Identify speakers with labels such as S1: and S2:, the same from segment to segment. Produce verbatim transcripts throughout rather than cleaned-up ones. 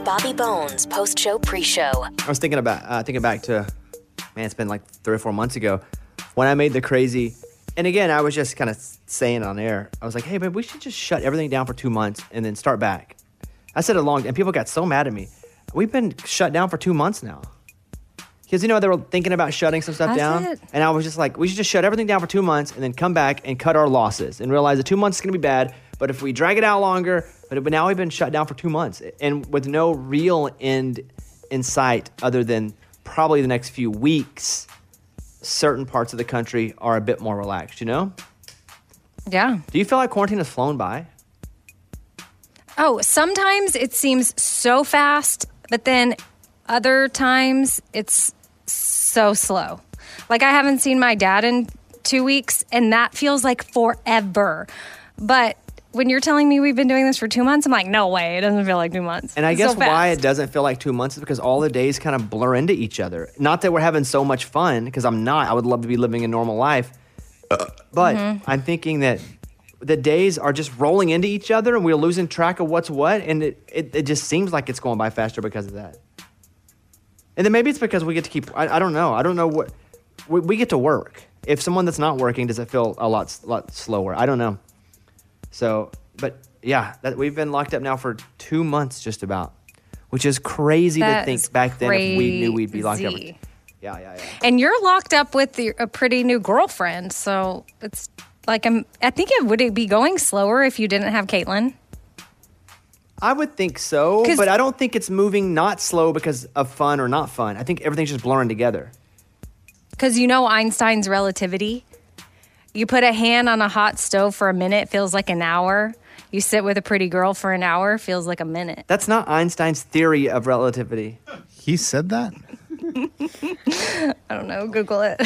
S1: Bobby Bones post-show pre-show.
S2: I was thinking about uh, thinking back to, man, it's been like three or four months ago when I made the crazy. And again, I was just kind of saying on air. I was like, hey, babe, we should just shut everything down for two months and then start back. I said it long, and people got so mad at me. We've been shut down for two months now. Because, you know, they were thinking about shutting some stuff
S3: That's
S2: down.
S3: it.
S2: And I was just like, we should just shut everything down for two months and then come back and cut our losses and realize that two months is going to be bad. But if we drag it out longer, but, but now we've been shut down for two months and with no real end in sight other than probably the next few weeks, certain parts of the country are a bit more relaxed, you know?
S3: Yeah.
S2: Do you feel like quarantine has flown by?
S3: Oh, sometimes it seems so fast, but then other times it's so slow. Like I haven't seen my dad in two weeks, and that feels like forever. But when you're telling me we've been doing this for two months, I'm like, no way, it doesn't feel like two months.
S2: And I
S3: It's
S2: guess
S3: so
S2: why
S3: fast.
S2: it doesn't feel like two months is because all the days kind of blur into each other. Not that we're having so much fun, because I'm not. I would love to be living a normal life. But
S3: Mm-hmm.
S2: I'm thinking that the days are just rolling into each other, and we're losing track of what's what, and it, it, it just seems like it's going by faster because of that. And then maybe it's because we get to keep, I, I don't know. I don't know what, we, we get to work. If someone that's not working, does it feel a lot, lot slower? I don't know. So, but yeah, that, we've been locked up now for two months just about, which is crazy
S3: That
S2: to think
S3: is
S2: back then if we knew we'd be locked up. For,
S3: crazy.
S2: yeah, yeah, yeah.
S3: And you're locked up with your, a pretty new girlfriend, so it's like I'm. I think it would it be going slower if you didn't have Caitlin.
S2: I would think so,
S3: 'Cause-
S2: but I don't think it's moving not slow because of fun or not fun. I think everything's just blurring together.
S3: Because you know Einstein's relativity. You put a hand on a hot stove for a minute, feels like an hour. You sit with a pretty girl for an hour, feels like a minute.
S2: That's not Einstein's theory of relativity.
S4: He said that?
S3: I don't know. Google it.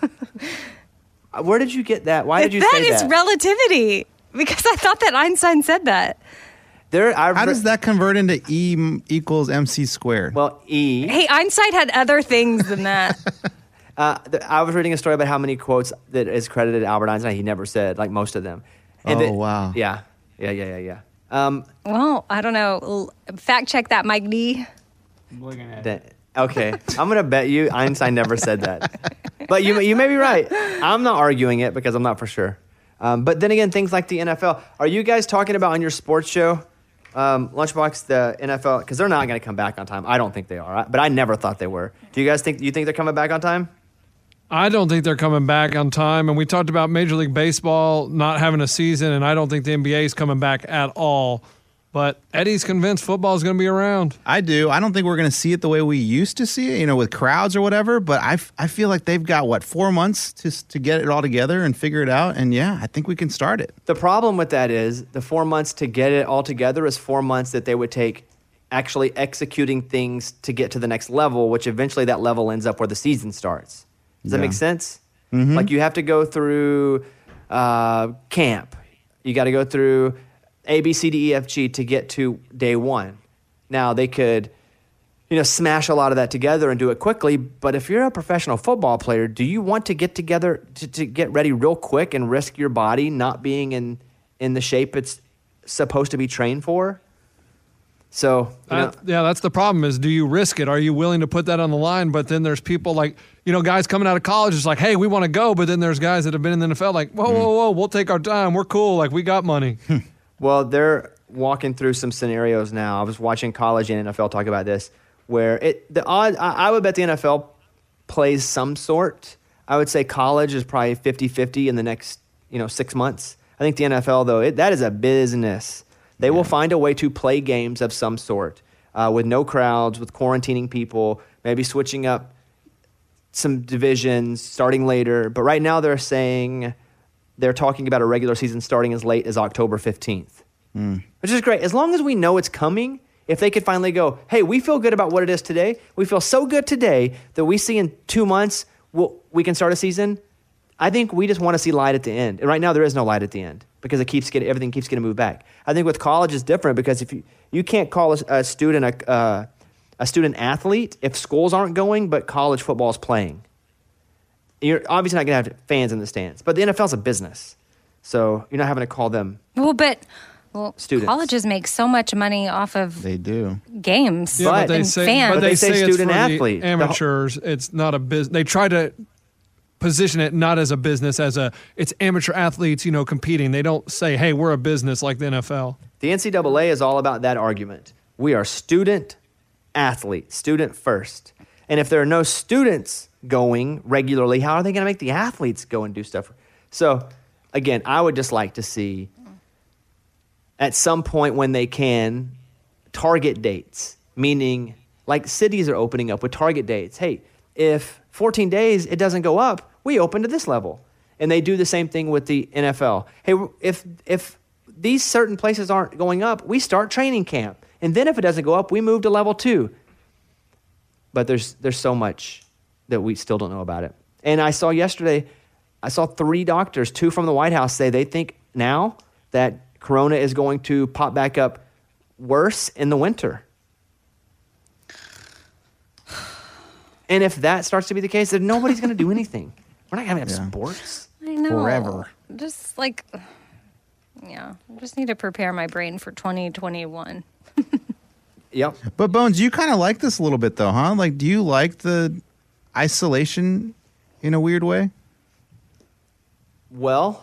S2: Where did you get that? Why did you
S3: That
S2: say
S3: is
S2: that?
S3: relativity. Because I thought that Einstein said that.
S2: There, I've
S4: How
S2: re-
S4: does that convert into E m- equals mc squared?
S2: Well, E.
S3: Hey, Einstein had other things than that.
S2: Uh, th- I was reading a story about how many quotes that is credited to Albert Einstein. He never said, like most of them.
S4: Oh,
S2: that-
S4: wow.
S2: Yeah, yeah, yeah, yeah, yeah. Um,
S3: Well, I don't know. L- Fact check that, Mike D.
S2: that, okay, I'm gonna bet you Einstein never said that. But you, you may be right. I'm not arguing it because I'm not for sure. Um, but then again, things like the N F L. Are you guys talking about on your sports show, um, Lunchbox, the N F L? Because they're not going to come back on time. I don't think they are. But I never thought they were. Do you guys think? You think they're coming back on time?
S5: I don't think they're coming back on time. And we talked about Major League Baseball not having a season, and I don't think the N B A is coming back at all. But Eddie's convinced football is going to be around.
S4: I do. I don't think we're going to see it the way we used to see it, you know, with crowds or whatever. But I, f- I feel like they've got, what, four months to to get it all together and figure it out. And, yeah, I think we can start it.
S2: The problem with that is the four months to get it all together is four months that they would take actually executing things to get to the next level, which eventually that level ends up where the season starts. Does that
S4: Yeah.
S2: make sense? Like you have to go through uh, camp. You got to go through A, B, C, D, E, F, G to get to day one. Now they could, you know, smash a lot of that together and do it quickly. But if you're a professional football player, do you want to get together to, to get ready real quick and risk your body not being in, in the shape it's supposed to be trained for? So, you know,
S5: Uh, yeah, that's the problem is do you risk it? Are you willing to put that on the line? But then there's people like, you know, guys coming out of college is like, hey, we want to go. But then there's guys that have been in the N F L like, whoa, whoa, whoa, we'll take our time. We're cool. Like, we got money.
S2: well, they're walking through some scenarios now. I was watching college and N F L talk about this, where it the odd. I, I would bet the N F L plays some sort. I would say college is probably fifty-fifty in the next, you know, six months. I think the N F L, though, it, that is a business. They yeah. will find a way to play games of some sort uh, with no crowds, with quarantining people, maybe switching up some divisions, starting later. But right now they're saying they're talking about a regular season starting as late as October fifteenth, mm. which is great. As long as we know it's coming, if they could finally go, hey, we feel good about what it is today. We feel so good today that we see in two months we'll, we can start a season. I think we just want to see light at the end. And right now there is no light at the end because it keeps getting, everything keeps getting moved back. I think with college it's different because if you, you can't call a, a student a, uh, a student athlete if schools aren't going, but college football is playing. You're obviously not going to have fans in the stands, but the N F L is a business. So you're not having to call them.
S3: Well, but Well,
S2: students.
S3: colleges make so much money off of
S4: They do.
S3: games
S5: Yeah, but,
S2: But-
S5: they
S3: and
S5: say,
S3: fans.
S5: but they,
S2: But they say
S5: say, it's
S2: student
S5: for
S2: athlete.
S5: the
S2: The whole-
S5: amateurs. It's not a business. They try to position it not as a business, as a it's amateur athletes, you know, competing. They don't say, "Hey, we're a business like the N F L."
S2: The N C double A is all about that argument. We are student athletes, student first. And if there are no students going regularly, how are they going to make the athletes go and do stuff? So, again, I would just like to see at some point when they can target dates, meaning like cities are opening up with target dates. Hey, if fourteen days it doesn't go up, we open to this level. And they do the same thing with the N F L. Hey, if if these certain places aren't going up, we start training camp. And then if it doesn't go up, we move to level two. But there's there's so much that we still don't know about it. And I saw yesterday, I saw three doctors, two from the White House, say they think now that Corona is going to pop back up worse in the winter. And if that starts to be the case, then nobody's going to do anything. We're not going to have
S4: Yeah.
S2: sports.
S3: I know.
S4: Forever.
S3: Just like, yeah, I just need to prepare my brain for twenty twenty-one.
S2: Yep.
S4: But Bones, you kind of like this a little bit, though, huh? Like, do you like the isolation in a weird way?
S2: Well,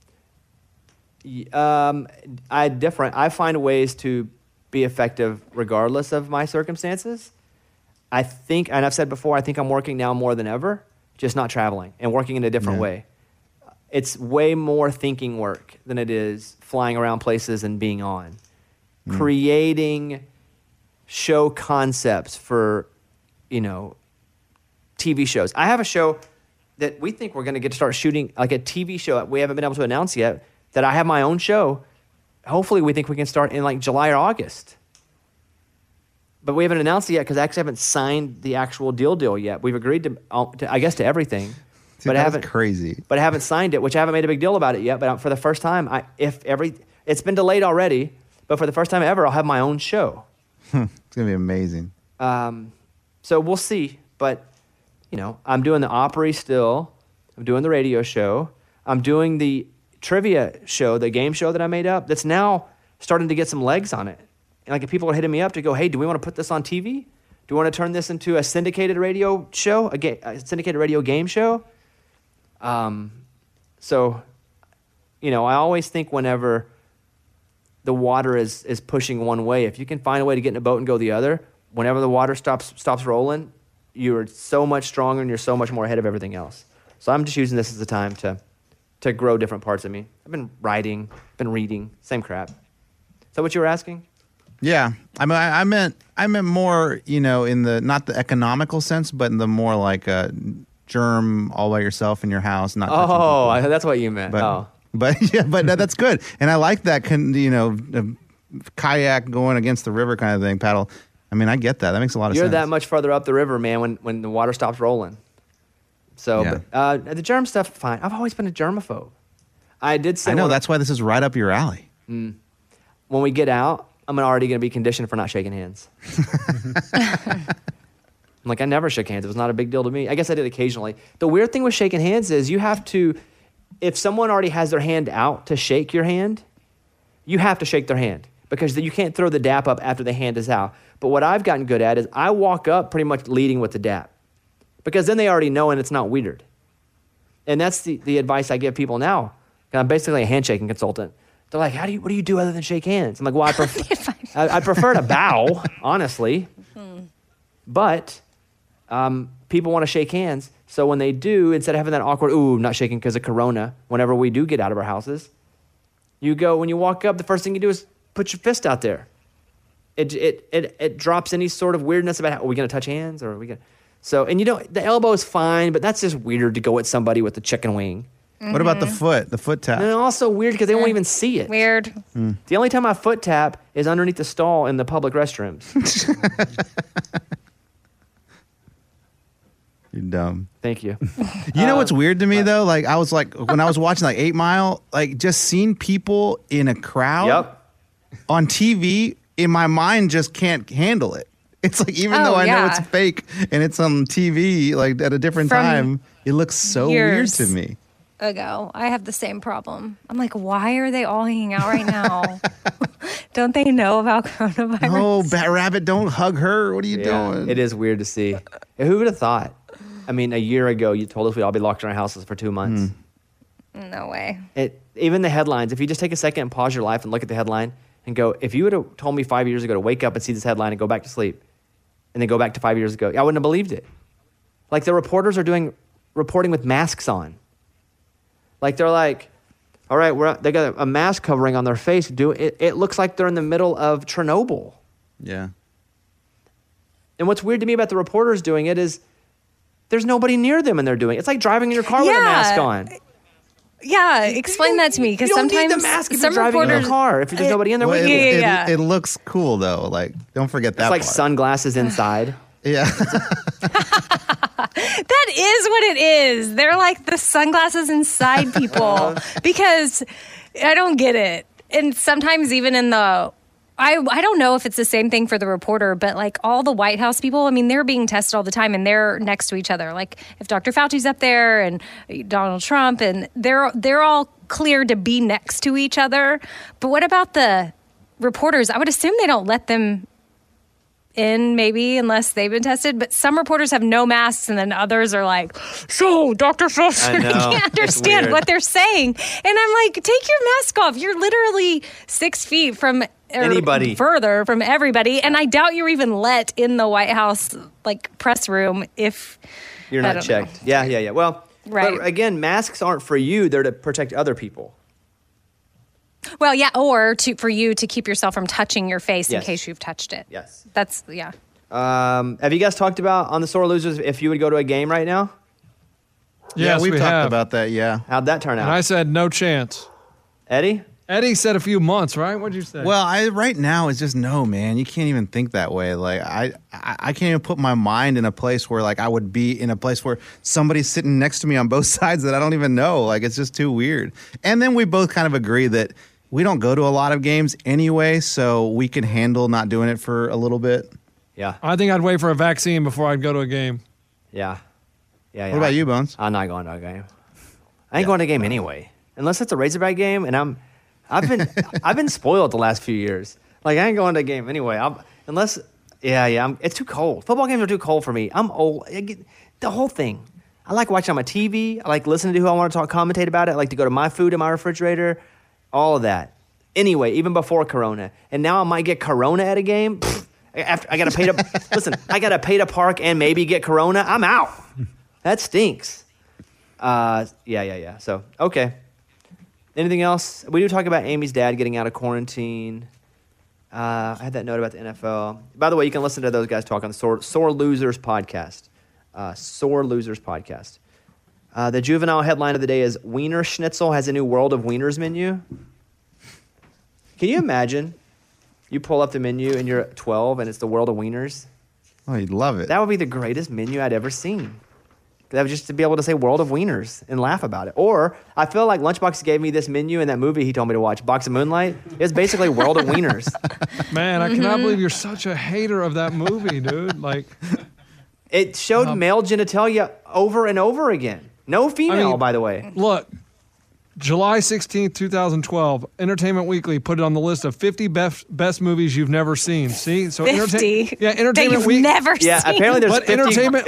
S2: y- um, I different. I find ways to be effective regardless of my circumstances. I think, and I've said before, I think I'm working now more than ever, just not traveling and working in a different
S4: Yeah.
S2: way. It's way more thinking work than it is flying around places and being on. Creating show concepts for, you know, T V shows. I have a show that we think we're going to get to start shooting, like a T V show we haven't been able to announce yet, that I have my own show. Hopefully we think we can start in like July or August. But we haven't announced it yet because I actually haven't signed the actual deal deal yet. We've agreed to, uh, to I guess, to everything.
S4: See,
S2: but I
S4: that's
S2: haven't
S4: crazy.
S2: But I haven't signed it, which I haven't made a big deal about it yet. But for the first time, I if every it's been delayed already, but for the first time ever, I'll have my own show.
S4: It's going to be amazing.
S2: Um, so we'll see. But, you know, I'm doing the Opry still. I'm doing the radio show. I'm doing the trivia show, the game show that I made up that's now starting to get some legs on it. And like if people are hitting me up to go, hey, do we want to put this on T V? Do we want to turn this into a syndicated radio show, a, ga- a syndicated radio game show? Um, so, you know, I always think whenever the water is is pushing one way, if you can find a way to get in a boat and go the other, whenever the water stops stops rolling, you're so much stronger and you're so much more ahead of everything else. So I'm just using this as a time to to grow different parts of me. I've been writing, been reading, same crap. Is that what you were asking?
S4: Yeah, I mean, I, I meant, I meant more, you know, in the not the economical sense, but in the more like uh, germ all by yourself in your house, not. touching
S2: Oh,
S4: people.
S2: I, that's what you meant.
S4: But,
S2: oh.
S4: but yeah, but that, that's good, and I like that. Con, you know, uh, kayak going against the river kind of thing, paddle. I mean, I get that. That makes a lot of
S2: You're
S4: sense.
S2: that much further up the river, man, when, when the water stops rolling. So,
S4: Yeah.
S2: but, uh, the germ stuff, fine. I've always been a germaphobe. I did say
S4: I know
S2: when-
S4: that's why this is right up your alley.
S2: when we get out, I'm already going to be conditioned for not shaking hands. I'm like, I never shook hands. It was not a big deal to me. I guess I did occasionally. The weird thing with shaking hands is you have to, if someone already has their hand out to shake your hand, you have to shake their hand because you can't throw the dap up after the hand is out. But what I've gotten good at is I walk up pretty much leading with the dap because then they already know and it's not weird. And that's the, the advice I give people now. I'm basically a handshaking consultant. They're like, "How do you? What do you do other than shake hands?" I'm like, "Well, I prefer, I, I prefer to bow, honestly, but um, people want to shake hands. So when they do, instead of having that awkward, ooh, not shaking because of Corona. Whenever we do get out of our houses, you go when you walk up. The first thing you do is put your fist out there. It it it it drops any sort of weirdness about how, are we going to touch hands or are we going? So and you don't. The elbow is fine, but that's just weird to go at somebody with the chicken wing.
S4: What about the foot? The foot tap.
S2: And also weird because they won't even see it.
S3: Weird.
S2: The only time I foot tap is underneath the stall in the public restrooms.
S4: You're dumb.
S2: Thank you.
S4: You know what's weird to me though? Like I was like when I was watching like Eight Mile, like just seeing people in a crowd
S2: Yep.
S4: on T V, in my mind just can't handle it. It's like even
S3: Oh,
S4: though I know
S3: yeah.
S4: it's fake and it's on T V, like at a different
S3: From
S4: time, it looks so
S3: years.
S4: weird to me.
S3: ago. I have the same problem. I'm like, why are they all hanging out right now? Don't they know about coronavirus?
S4: Oh, Bat Rabbit, don't hug her. What are you
S2: Yeah,
S4: doing?
S2: it is weird to see. Who would have thought? I mean, a year ago, you told us we'd all be locked in our houses for two months.
S4: Mm.
S3: No way.
S2: It, even the headlines, if you just take a second and pause your life and look at the headline and go, if you would have told me five years ago to wake up and see this headline and go back to sleep and then go back to five years ago, I wouldn't have believed it. Like the reporters are doing reporting with masks on. Like they're like, all right, we're, they got a mask covering on their face. Do it, it looks like they're in the middle of Chernobyl.
S4: Yeah.
S2: And what's weird to me about the reporters doing it is there's nobody near them and they're doing it. It's like driving in your car with a
S3: Yeah.
S2: mask on.
S3: Yeah, explain that to me because
S2: You don't
S3: sometimes
S2: need the mask if
S3: some
S2: you're driving in
S3: reporters
S2: your car. If there's nobody in there
S4: Well,
S2: with
S4: it,
S2: you.
S3: Yeah, yeah,
S4: it-
S3: yeah.
S4: it looks cool, though. Like, don't forget that
S2: It's like
S4: part.
S2: sunglasses inside.
S4: Yeah.
S3: That is what it is. They're like the sunglasses inside people because I don't get it. And sometimes even in the I I don't know if it's the same thing for the reporter, but like all the White House people, I mean, they're being tested all the time and they're next to each other. Like if Doctor Fauci's up there and Donald Trump and they're they're all cleared to be next to each other. But what about the reporters? I would assume they don't let them in maybe unless they've been tested, but some reporters have no masks and then others are like, so Doctor Fauci,
S2: I
S3: I,
S2: know.
S3: can't
S2: It's
S3: understand
S2: weird.
S3: what they're saying. And I'm like, take your mask off. You're literally six feet from or
S2: Anybody.
S3: further from everybody. And I doubt you're even let in the White House like press room if
S2: You're
S3: I
S2: not
S3: don't know.
S2: checked. Yeah, yeah, yeah. Well,
S3: Right.
S2: but again, masks aren't for you. They're to protect other people.
S3: Well, yeah, or to for you to keep yourself from touching your face
S2: Yes.
S3: in case you've touched it.
S2: Yes.
S3: That's yeah.
S2: Um, have you guys talked about on the Sore Losers if you would go to a game right now?
S4: yeah,
S5: Yes,
S4: we've
S5: we
S4: talked
S5: have.
S4: about that. Yeah.
S2: How'd that turn
S5: And I
S2: out?
S5: said no chance.
S2: Eddie?
S5: Eddie said a few months, right? What'd you say?
S4: Well, I right now it's just no, man. You can't even think that way. Like I, I, I can't even put my mind in a place where like I would be in a place where somebody's sitting next to me on both sides that I don't even know. Like it's just too weird. And then we both kind of agree that we don't go to a lot of games anyway, so we can handle not doing it for a little bit.
S2: Yeah.
S5: I think I'd wait for a vaccine before I'd go to a game.
S2: Yeah. Yeah, yeah.
S4: What about you, Bones?
S2: I'm not going to a game. I ain't going to a game anyway. Unless it's a Razorback game and I'm I've been I've been spoiled the last few years. Like I ain't going to a game anyway. I'm, unless yeah, yeah, I'm, it's too cold. Football games are too cold for me. I'm old. I get, the whole thing. I like watching on my T V. I like listening to who I want to talk commentate about it. I like to go to my food in my refrigerator. All of that. Anyway, even before Corona. And now I might get Corona at a game. Pfft, after I got to pay to listen, I got to pay to park and maybe get Corona. I'm out. That stinks. Uh, yeah, yeah, yeah. So, okay. Anything else? We do talk about Amy's dad getting out of quarantine. Uh, I had that note about the N F L. By the way, you can listen to those guys talk on the Sore, Sore Losers podcast. Uh, Sore Losers podcast. Uh, the juvenile headline of the day is Wiener Schnitzel has a new World of Wieners menu. Can you imagine? You pull up the menu and you're twelve and it's the World of Wieners.
S4: Oh, you'd love it.
S2: That would be the greatest menu I'd ever seen. That would just to be able to say World of Wieners and laugh about it. Or I feel like Lunchbox gave me this menu in that movie he told me to watch, Box of Moonlight. It's basically World of Wieners.
S5: Man, I cannot believe you're such a hater of that movie, dude. Like,
S2: It showed
S5: Um,
S2: male genitalia over and over again. No female,
S5: I mean-
S2: by the way.
S5: look, July sixteenth, twenty twelve, Entertainment Weekly put it on the list of fifty best, best movies you've never seen. See? So
S3: fifty.
S5: Yeah,
S3: That
S5: Entertainment
S3: you've
S5: Weekly.
S3: never
S2: Yeah,
S3: seen.
S2: apparently there's
S5: But
S2: fifty.
S5: Entertainment.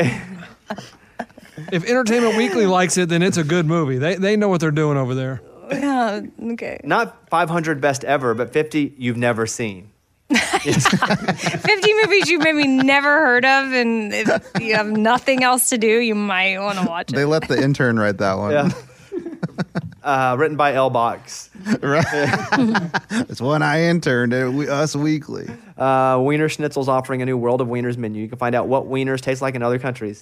S5: If Entertainment Weekly likes it, then it's a good movie. They they know what they're doing over there.
S3: Yeah, okay.
S2: Not five hundred best ever, but fifty you've never seen.
S3: fifty movies you've maybe never heard of, and if you have nothing else to do, you might want to watch it.
S4: They let the intern write that one.
S2: Yeah. uh, written by L Box.
S4: Right. It's when I interned at we, Us Weekly.
S2: Uh, Wiener Schnitzel's offering a new World of Wieners menu. You can find out what wieners taste like in other countries.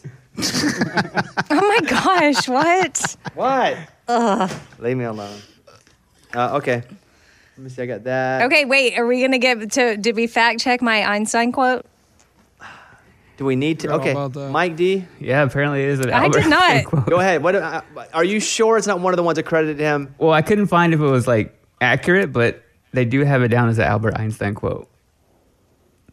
S3: Oh my gosh, what?
S2: What? Ugh. Leave me alone. Uh, okay. Let me see. I got that.
S3: Okay, wait, are we going to get to, did we fact check my Einstein quote?
S2: Do we need to?
S5: Forgot
S2: Okay.
S5: about that.
S2: Mike D,
S6: Yeah, apparently it is an
S3: I
S6: Albert
S3: did not.
S6: Einstein quote.
S2: go ahead. What? Uh, are you sure it's not one of the ones accredited to him?
S6: Well, I couldn't find if it was like accurate, but they do have it down as an Albert Einstein quote.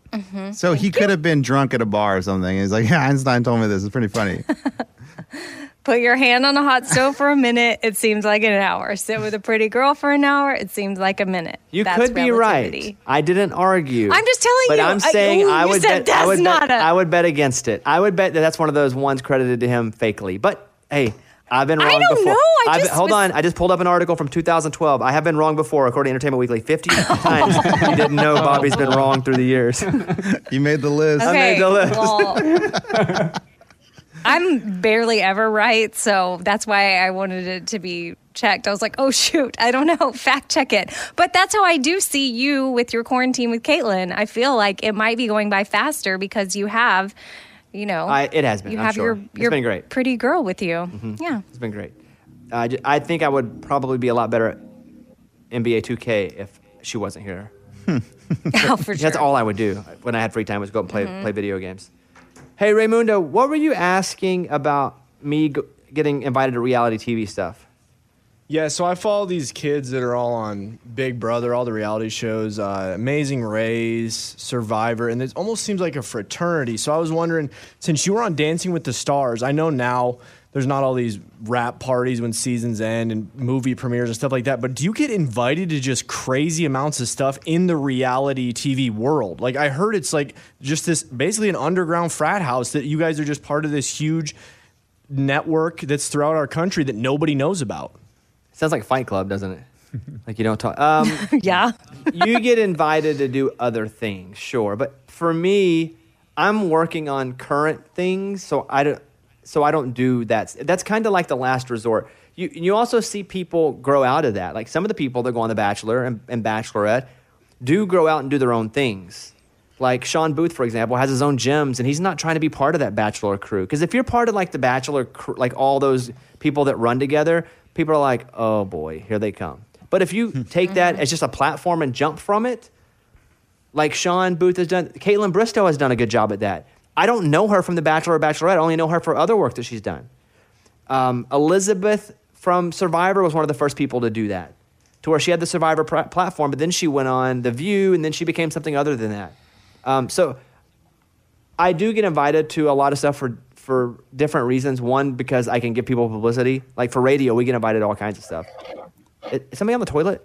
S4: So he could have been drunk at a bar or something. He's like, yeah, Einstein told me this. It's pretty funny.
S3: Put your hand on a hot stove for a minute. It seems like an hour. Sit with a pretty girl for an hour. It seems like a minute.
S2: You
S3: That's
S2: could be
S3: relativity.
S2: right. I didn't argue.
S3: I'm just telling
S2: but
S3: you.
S2: But I'm
S3: I-
S2: saying
S3: ooh,
S2: I
S3: you
S2: would
S3: said
S2: bet. I
S3: that's
S2: would
S3: not
S2: bet.
S3: a-
S2: I would bet against it. I would bet that that's one of those ones credited to him fakely. But hey, I've been
S3: I
S2: wrong
S3: don't
S2: before.
S3: know. I
S2: I've-
S3: just
S2: hold
S3: was-
S2: on. I just pulled up an article from two thousand twelve. I have been wrong before, according to Entertainment Weekly. fifty times you didn't know Bobby's been wrong through the years.
S4: You made the list.
S3: Okay,
S2: made the list.
S3: well, I'm barely ever right, so that's why I wanted it to be checked. I was like, oh, shoot, I don't know. Fact check it. But that's how I do see you with your quarantine with Caitlin. I feel like it might be going by faster because you have, you know.
S2: I, it has been.
S3: You
S2: I'm
S3: have
S2: sure.
S3: your,
S2: It's
S3: your
S2: been great.
S3: pretty girl with you. Yeah.
S2: It's been great. Uh, j- I think I would probably be a lot better at N B A two K if she wasn't here.
S3: Oh, for sure.
S2: That's all I would do when I had free time was go and play
S3: Mm-hmm.
S2: play video games. Hey, Raymundo, what were you asking about me g- getting invited to reality T V stuff?
S7: Yeah, so I follow these kids that are all on Big Brother, all the reality shows, uh, Amazing Race, Survivor, and it almost seems like a fraternity. So I was wondering, since you were on Dancing with the Stars, I know now there's not all these rap parties when seasons end and movie premieres and stuff like that, but do you get invited to just crazy amounts of stuff in the reality T V world? Like I heard it's like just this, basically an underground frat house that you guys are just part of this huge network that's throughout our country that nobody knows about.
S2: Sounds like Fight Club, doesn't it? Like you don't talk. Um,
S3: Yeah.
S2: you get invited to do other things, sure, but for me, I'm working on current things, so I don't. So I don't do that. That's kind of like the last resort. You you also see people grow out of that. Like some of the people that go on The Bachelor and, and Bachelorette do grow out and do their own things. Like Sean Booth, for example, has his own gyms, and he's not trying to be part of that Bachelor crew. Because if you're part of like the Bachelor, crew, like all those people that run together, people are like, oh boy, here they come. But if you take that as just a platform and jump from it, like Sean Booth has done, Caitlin Bristow has done a good job at that. I don't know her from The Bachelor or Bachelorette. I only know her for other work that she's done. Um, Elizabeth from Survivor was one of the first people to do that, to where she had the Survivor pr- platform, but then she went on The View, and then she became something other than that. Um, so I do get invited to a lot of stuff for, for different reasons. One, because I can give people publicity. Like for radio, we get invited to all kinds of stuff. Is somebody on the toilet?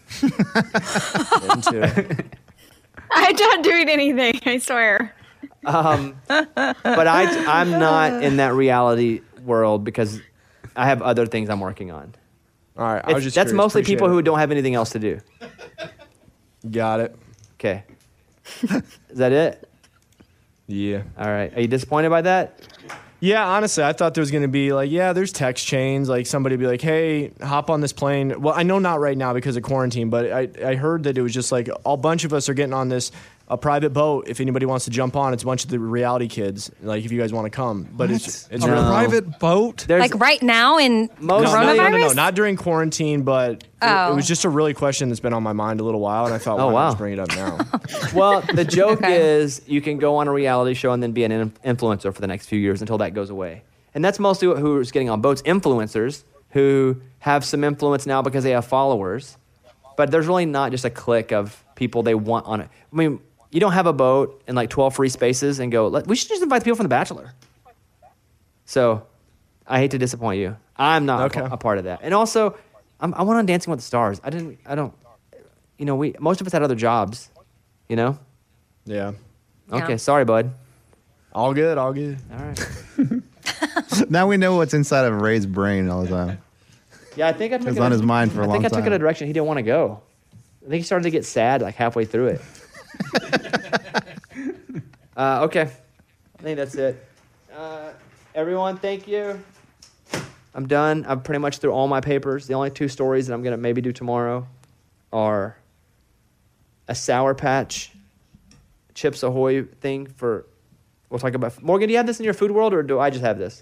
S7: Into it.
S8: I'm not doing anything, I swear.
S2: Um, but I, I'm not in that reality world because I have other things I'm working on.
S7: All right, I
S2: It's-
S7: was just
S2: that's
S7: curious.
S2: mostly
S7: Appreciate
S2: people
S7: it.
S2: who don't have anything else to do.
S7: Got it.
S2: Okay. Is that it?
S7: Yeah.
S2: All right. Are you disappointed by that?
S7: Yeah, honestly, I thought there was going to be like, yeah, there's text chains. Like somebody be like, hey, hop on this plane. Well, I know not right now because of quarantine, but I, I heard that it was just like a bunch of us are getting on this a private boat. If anybody wants to jump on, it's a bunch of the reality kids. Like if you guys want to come, but it's it's
S5: a
S2: No.
S5: private boat.
S2: There's
S3: Like right now in
S2: Most-
S7: no,
S3: coronavirus?
S7: no, no, no, no, not during quarantine, but it-
S3: Oh.
S7: it was just a really question that's been on my mind a little while, and I thought,
S2: Oh,
S7: why
S2: wow.
S7: not just bring it up now?
S2: well, the joke
S3: Okay.
S2: is you can go on a reality show and then be an in- influencer for the next few years until that goes away. And that's mostly what, who's getting on boats, influencers who have some influence now because they have followers. But there's really not just a clique of people they want on it. I mean, you don't have a boat and like twelve free spaces and go, Let, we should just invite the people from The Bachelor. So I hate to disappoint you. I'm not
S7: Okay.
S2: a, a part of that. And also, I'm, I went on Dancing with the Stars. I didn't, I don't, you know, we most of us had other jobs, you know?
S7: Yeah.
S2: Okay,
S3: Yeah.
S2: sorry, bud.
S7: All good, all good.
S2: All right.
S4: Now we know what's inside of Ray's brain all the time.
S2: Yeah, I think I took
S4: It's
S2: it
S4: on
S2: a-
S4: his mind for a
S2: I
S4: long
S2: think I took it
S4: time.
S2: a direction he didn't want to go. I think he started to get sad like halfway through it. uh, okay, I think that's it. Uh, everyone, thank you. I'm done. I'm pretty much through all my papers. The only two stories that I'm gonna maybe do tomorrow are a Sour Patch Chips Ahoy thing for. We'll talk about. Morgan, do you have this in your food world, or do I just have this?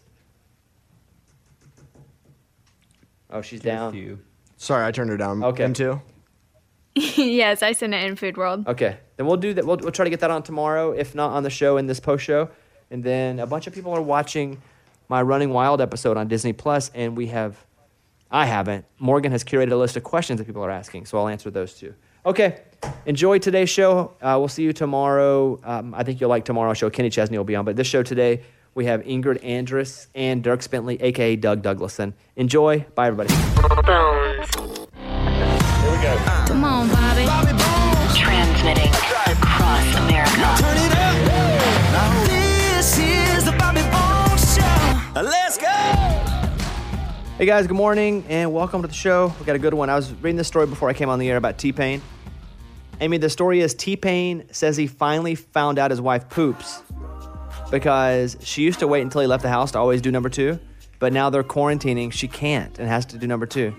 S2: Oh, she's down.
S6: You.
S7: Sorry, I turned her down.
S2: Okay.
S7: M two?
S8: Yes, I sent it in Food World.
S2: Okay, then we'll do that. We'll, we'll try to get that on tomorrow, if not on the show in this post show. And then a bunch of people are watching my Running Wild episode on Disney Plus, and we have, I haven't. Morgan has curated a list of questions that people are asking, so I'll answer those too. Okay, enjoy today's show. Uh, we'll see you tomorrow. Um, I think you'll like tomorrow's show. Kenny Chesney will be on, but this show today We have Ingrid Andress and Dirk Bentley, a k a. Doug Douglason. Enjoy. Bye, everybody.
S1: Bones.
S9: Here we go.
S3: Come on, Bobby.
S1: Transmitting across America.
S9: Turn it up. Now this is the Bobby Bones Show. Let's go.
S2: Hey, guys. Good morning, and welcome to the show. We got a good one. I was reading this story before I came on the air about T-Pain. Amy, the story is T-Pain says he finally found out his wife poops because she used to wait until he left the house to always do number two, but now they're quarantining. She can't and has to do number two.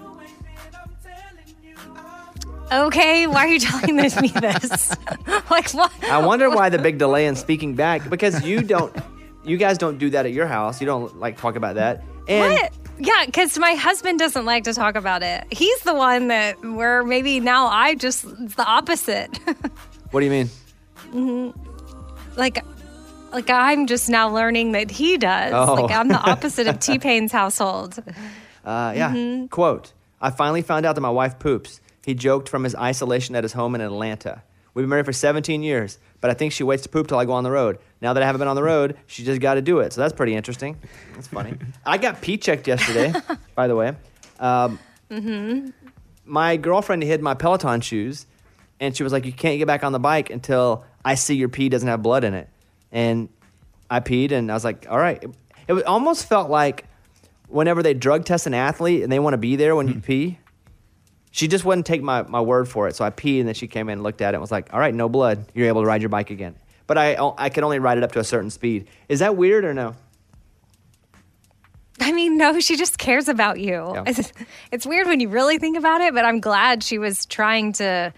S3: Okay, why are you telling me this? Like, what?
S2: I wonder why the big delay in speaking back, because you don't, you guys don't do that at your house. You don't like talk about that. And
S3: What? Yeah, because my husband doesn't like to talk about it. He's the one that where maybe now I just, it's the opposite.
S2: What do you mean?
S3: Mm-hmm. Like, like I'm just now learning that he does.
S2: Oh.
S3: Like I'm the opposite of T-Pain's household.
S2: Uh, yeah.
S3: Mm-hmm.
S2: Quote, I finally found out that my wife poops. He joked from his isolation at his home in Atlanta. We've been married for seventeen years, but I think she waits to poop till I go on the road. Now that I haven't been on the road, she just got to do it. So that's pretty interesting. That's funny. I got pee checked yesterday, by the way. Um,
S3: Mm-hmm.
S2: My girlfriend hid my Peloton shoes, and she was like, you can't get back on the bike until I see your pee doesn't have blood in it. And I peed, and I was like, all right. It, it was, almost felt like whenever they drug test an athlete and they want to be there when you pee, she just wouldn't take my, my word for it. So I peed, and then she came in and looked at it and was like, all right, no blood. You're able to ride your bike again. But I, I could only ride it up to a certain speed. Is that weird or no?
S3: I mean, no, she just cares about you.
S2: Yeah.
S3: It's, it's weird when you really think about it, but I'm glad she was trying to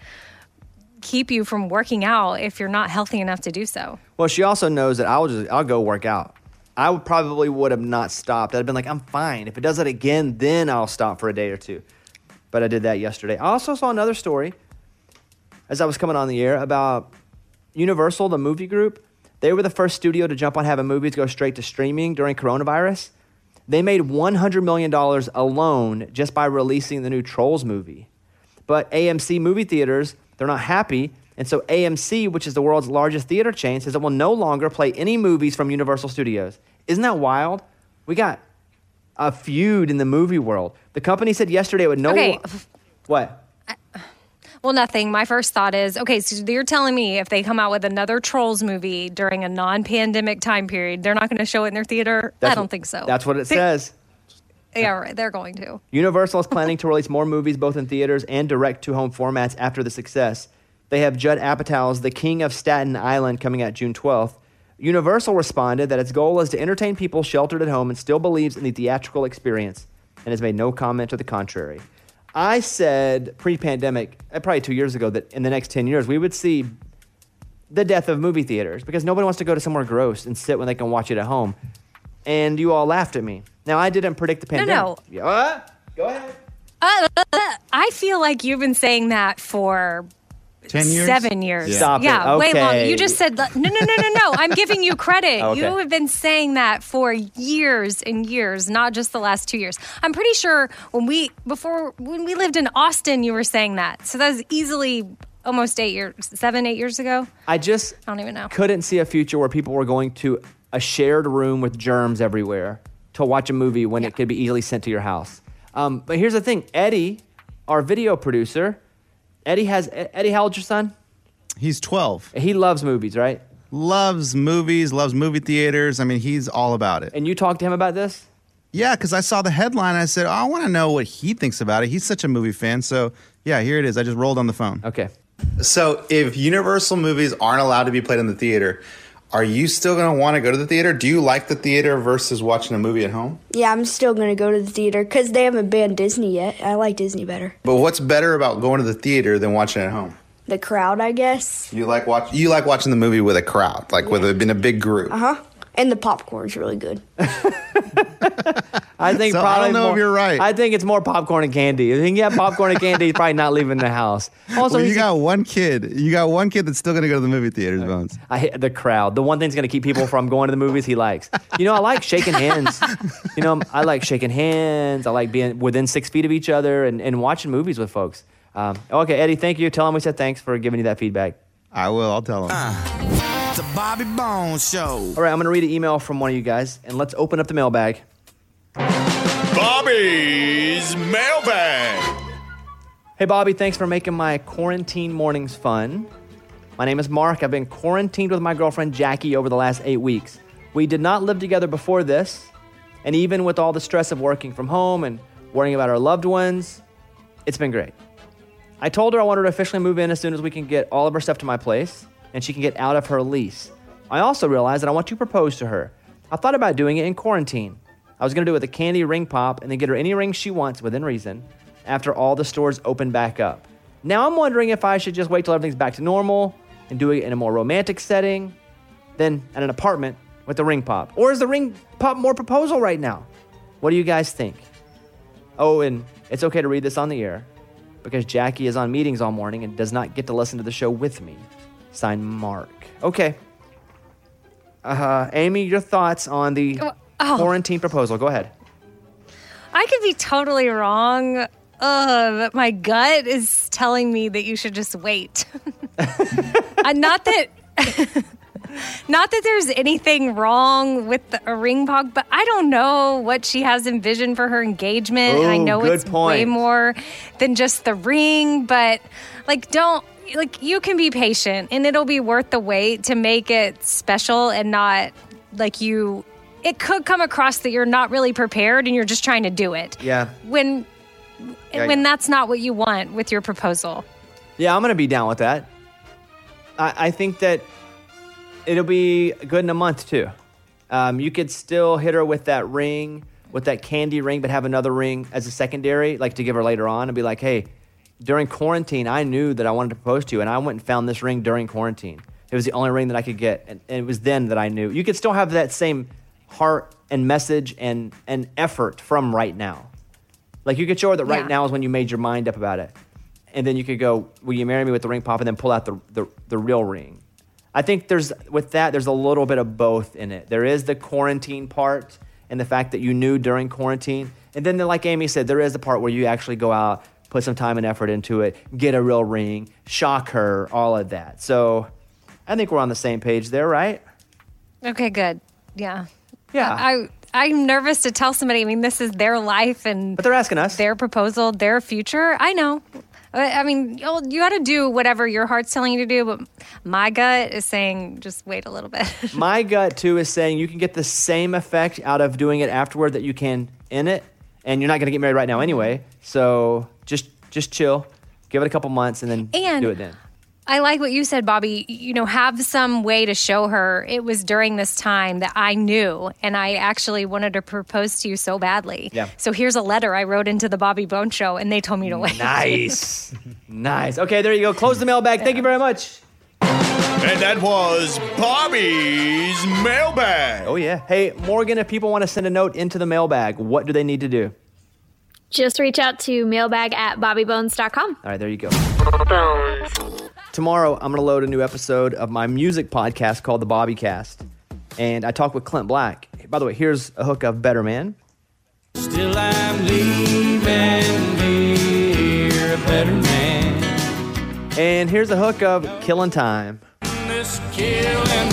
S3: keep you from working out if you're not healthy enough to do so.
S2: Well, she also knows that I'll just I'll go work out. I would probably would have not stopped. I'd have been like, I'm fine. If it does it again, then I'll stop for a day or two. But I did that yesterday. I also saw another story as I was coming on the air about Universal, the movie group. They were the first studio to jump on having movies go straight to streaming during coronavirus. They made one hundred million dollars alone just by releasing the new Trolls movie. But A M C movie theaters, they're not happy. And so A M C, which is the world's largest theater chain, says it will no longer play any movies from Universal Studios. Isn't that wild? We got a feud in the movie world. The company said yesterday it would no
S3: Okay.
S2: lo- What?
S3: Well, nothing. My first thought is, okay, so you're telling me if they come out with another Trolls movie during a non-pandemic time period, they're not going to show it in their theater? I don't
S2: what-
S3: think so.
S2: That's what it
S3: They-
S2: says.
S3: Yeah, right. They're going to.
S2: Universal is planning to release more movies both in theaters and direct-to-home formats after the success. They have Judd Apatow's The King of Staten Island coming out June twelfth. Universal responded that its goal is to entertain people sheltered at home and still believes in the theatrical experience and has made no comment to the contrary. I said pre-pandemic, uh, probably two years ago, that in the next ten years we would see the death of movie theaters because nobody wants to go to somewhere gross and sit when they can watch it at home. And you all laughed at me. Now, I didn't predict the pandemic.
S3: no.
S2: Yeah, what? Go ahead.
S3: Uh, I feel like you've been saying that for
S4: Ten years?
S3: seven years.
S4: Yeah.
S2: Stop it.
S3: Yeah, way
S2: Okay.
S3: long. You just said, no, no, no, no, no. I'm giving you credit.
S2: Okay.
S3: You have been saying that for years and years, not just the last two years. I'm pretty sure when we, before, when we lived in Austin, you were saying that. So that was easily almost eight years, seven, eight years ago.
S2: I just
S3: I don't even know.
S2: couldn't see a future where people were going to a shared room with germs everywhere to watch a movie when
S3: Yeah.
S2: it could be easily sent to your house. Um, but here's the thing. Eddie, our video producer, Eddie has, Eddie, how old's your son?
S4: He's twelve.
S2: He loves movies, right?
S4: Loves movies, loves movie theaters. I mean, he's all about it.
S2: And you talked to him about this?
S4: Yeah, because I saw the headline. I said, oh, I want to know what he thinks about it. He's such a movie fan. So, yeah, here it is. I just rolled on the phone.
S2: Okay.
S10: So if Universal movies aren't allowed to be played in the theater, are you still going to want to go to the theater? Do you like the theater versus watching a movie at home?
S11: Yeah, I'm still going to go to the theater because they haven't banned Disney yet. I like Disney better.
S10: But what's better about going to the theater than watching at home?
S11: The crowd, I guess.
S10: You like watch you like watching the movie with a crowd, like with a, in a big group.
S11: Uh-huh. And the popcorn's really good.
S2: I think
S4: So, I
S2: probably
S4: don't know
S2: more,
S4: if you're right.
S2: I think it's more popcorn and candy. If you can get popcorn and candy, he's probably not leaving the house. Also,
S4: Well, you
S2: he's-
S4: got one kid. You got one kid that's still going to go to the movie theaters, Bones.
S2: I hate the crowd. The one thing's going to keep people from going to the movies he likes. You know, I like shaking hands. You know, I like shaking hands. I like being within six feet of each other and, and watching movies with folks. Um, okay, Eddie, thank you. Tell him we said thanks for giving you that feedback.
S4: I will. I'll tell him.
S9: It's a Bobby Bones Show.
S2: All right, I'm going to read an email from one of you guys, and let's open up the mailbag.
S12: Bobby's mailbag.
S2: Hey, Bobby, thanks for making my quarantine mornings fun. My name is Mark. I've been quarantined with my girlfriend, Jackie, over the last eight weeks. We did not live together before this, and even with all the stress of working from home and worrying about our loved ones, it's been great. I told her I wanted to officially move in as soon as we can get all of her stuff to my place, and she can get out of her lease. I also realized that I want to propose to her. I thought about doing it in quarantine. I was going to do it with a candy ring pop and then get her any ring she wants within reason after all the stores open back up. Now I'm wondering if I should just wait till everything's back to normal and do it in a more romantic setting than at an apartment with the ring pop. Or is the ring pop more proposal right now? What do you guys think? Oh, and it's okay to read this on the air because Jackie is on meetings all morning and does not get to listen to the show with me. Signed, Mark. Okay. Uh, Amy, your thoughts on the
S3: Oh.
S2: quarantine proposal. Go ahead.
S3: I could be totally wrong. Ugh, but my gut is telling me that you should just wait. uh, not that, not that there's anything wrong with the, a ring pop, but I don't know what she has envisioned for her engagement. and I
S2: Ooh,
S3: know
S2: good
S3: it's
S2: point.
S3: way more than just the ring, but like, don't like you can be patient, and it'll be worth the wait to make it special and not like you. It could come across that you're not really prepared and you're just trying to do it.
S2: Yeah.
S3: When
S2: Yeah,
S3: when
S2: yeah.
S3: that's not what you want with your proposal.
S2: Yeah, I'm going to be down with that. I, I think that it'll be good in a month, too. Um, you could still hit her with that ring, with that candy ring, but have another ring as a secondary, like to give her later on and be like, hey, during quarantine, I knew that I wanted to propose to you, and I went and found this ring during quarantine. It was the only ring that I could get, and, and it was then that I knew. You could still have that same heart and message and, and effort from right now. Like you could show her that right
S3: Yeah.
S2: now is when you made your mind up about it. And then you could go, will you marry me with the ring pop, and then pull out the, the, the real ring. I think there's with that, there's a little bit of both in it. There is the quarantine part and the fact that you knew during quarantine. And then like Amy said, there is the part where you actually go out, put some time and effort into it, get a real ring, shock her, all of that. So I think we're on the same page there, right?
S3: Okay, good. Yeah.
S2: Yeah.
S3: I I'm nervous to tell somebody. I mean, this is their life and
S2: But they're asking us.
S3: their proposal, their future. I know. I I mean, you you got to do whatever your heart's telling you to do, but my gut is saying just wait a little bit.
S2: My gut, too, is saying you can get the same effect out of doing it afterward that you can in it, and you're not going to get married right now anyway. So just just chill, give it a couple months, and then
S3: And-
S2: do it then.
S3: I like what you said, Bobby. You know, have some way to show her it was during this time that I knew and I actually wanted to propose to you so badly.
S2: Yeah.
S3: So here's a letter I wrote into the Bobby Bone Show, and they told me to wait.
S2: Nice. Nice. Okay, there you go. Close the mailbag. Thank you very much.
S12: And that was Bobby's mailbag.
S2: Oh, yeah. Hey, Morgan, if people want to send a note into the mailbag, what do they need to do?
S8: Just reach out to mailbag at bobby bones dot com.
S2: All right, there you go.
S1: Bones.
S2: Tomorrow, I'm going to load a new episode of my music podcast called The Bobby Cast. And I talk with Clint Black. By the way, here's a hook of Better Man.
S9: Still I'm leaving here a better man.
S2: And here's a hook of Killin' Time.
S9: This killing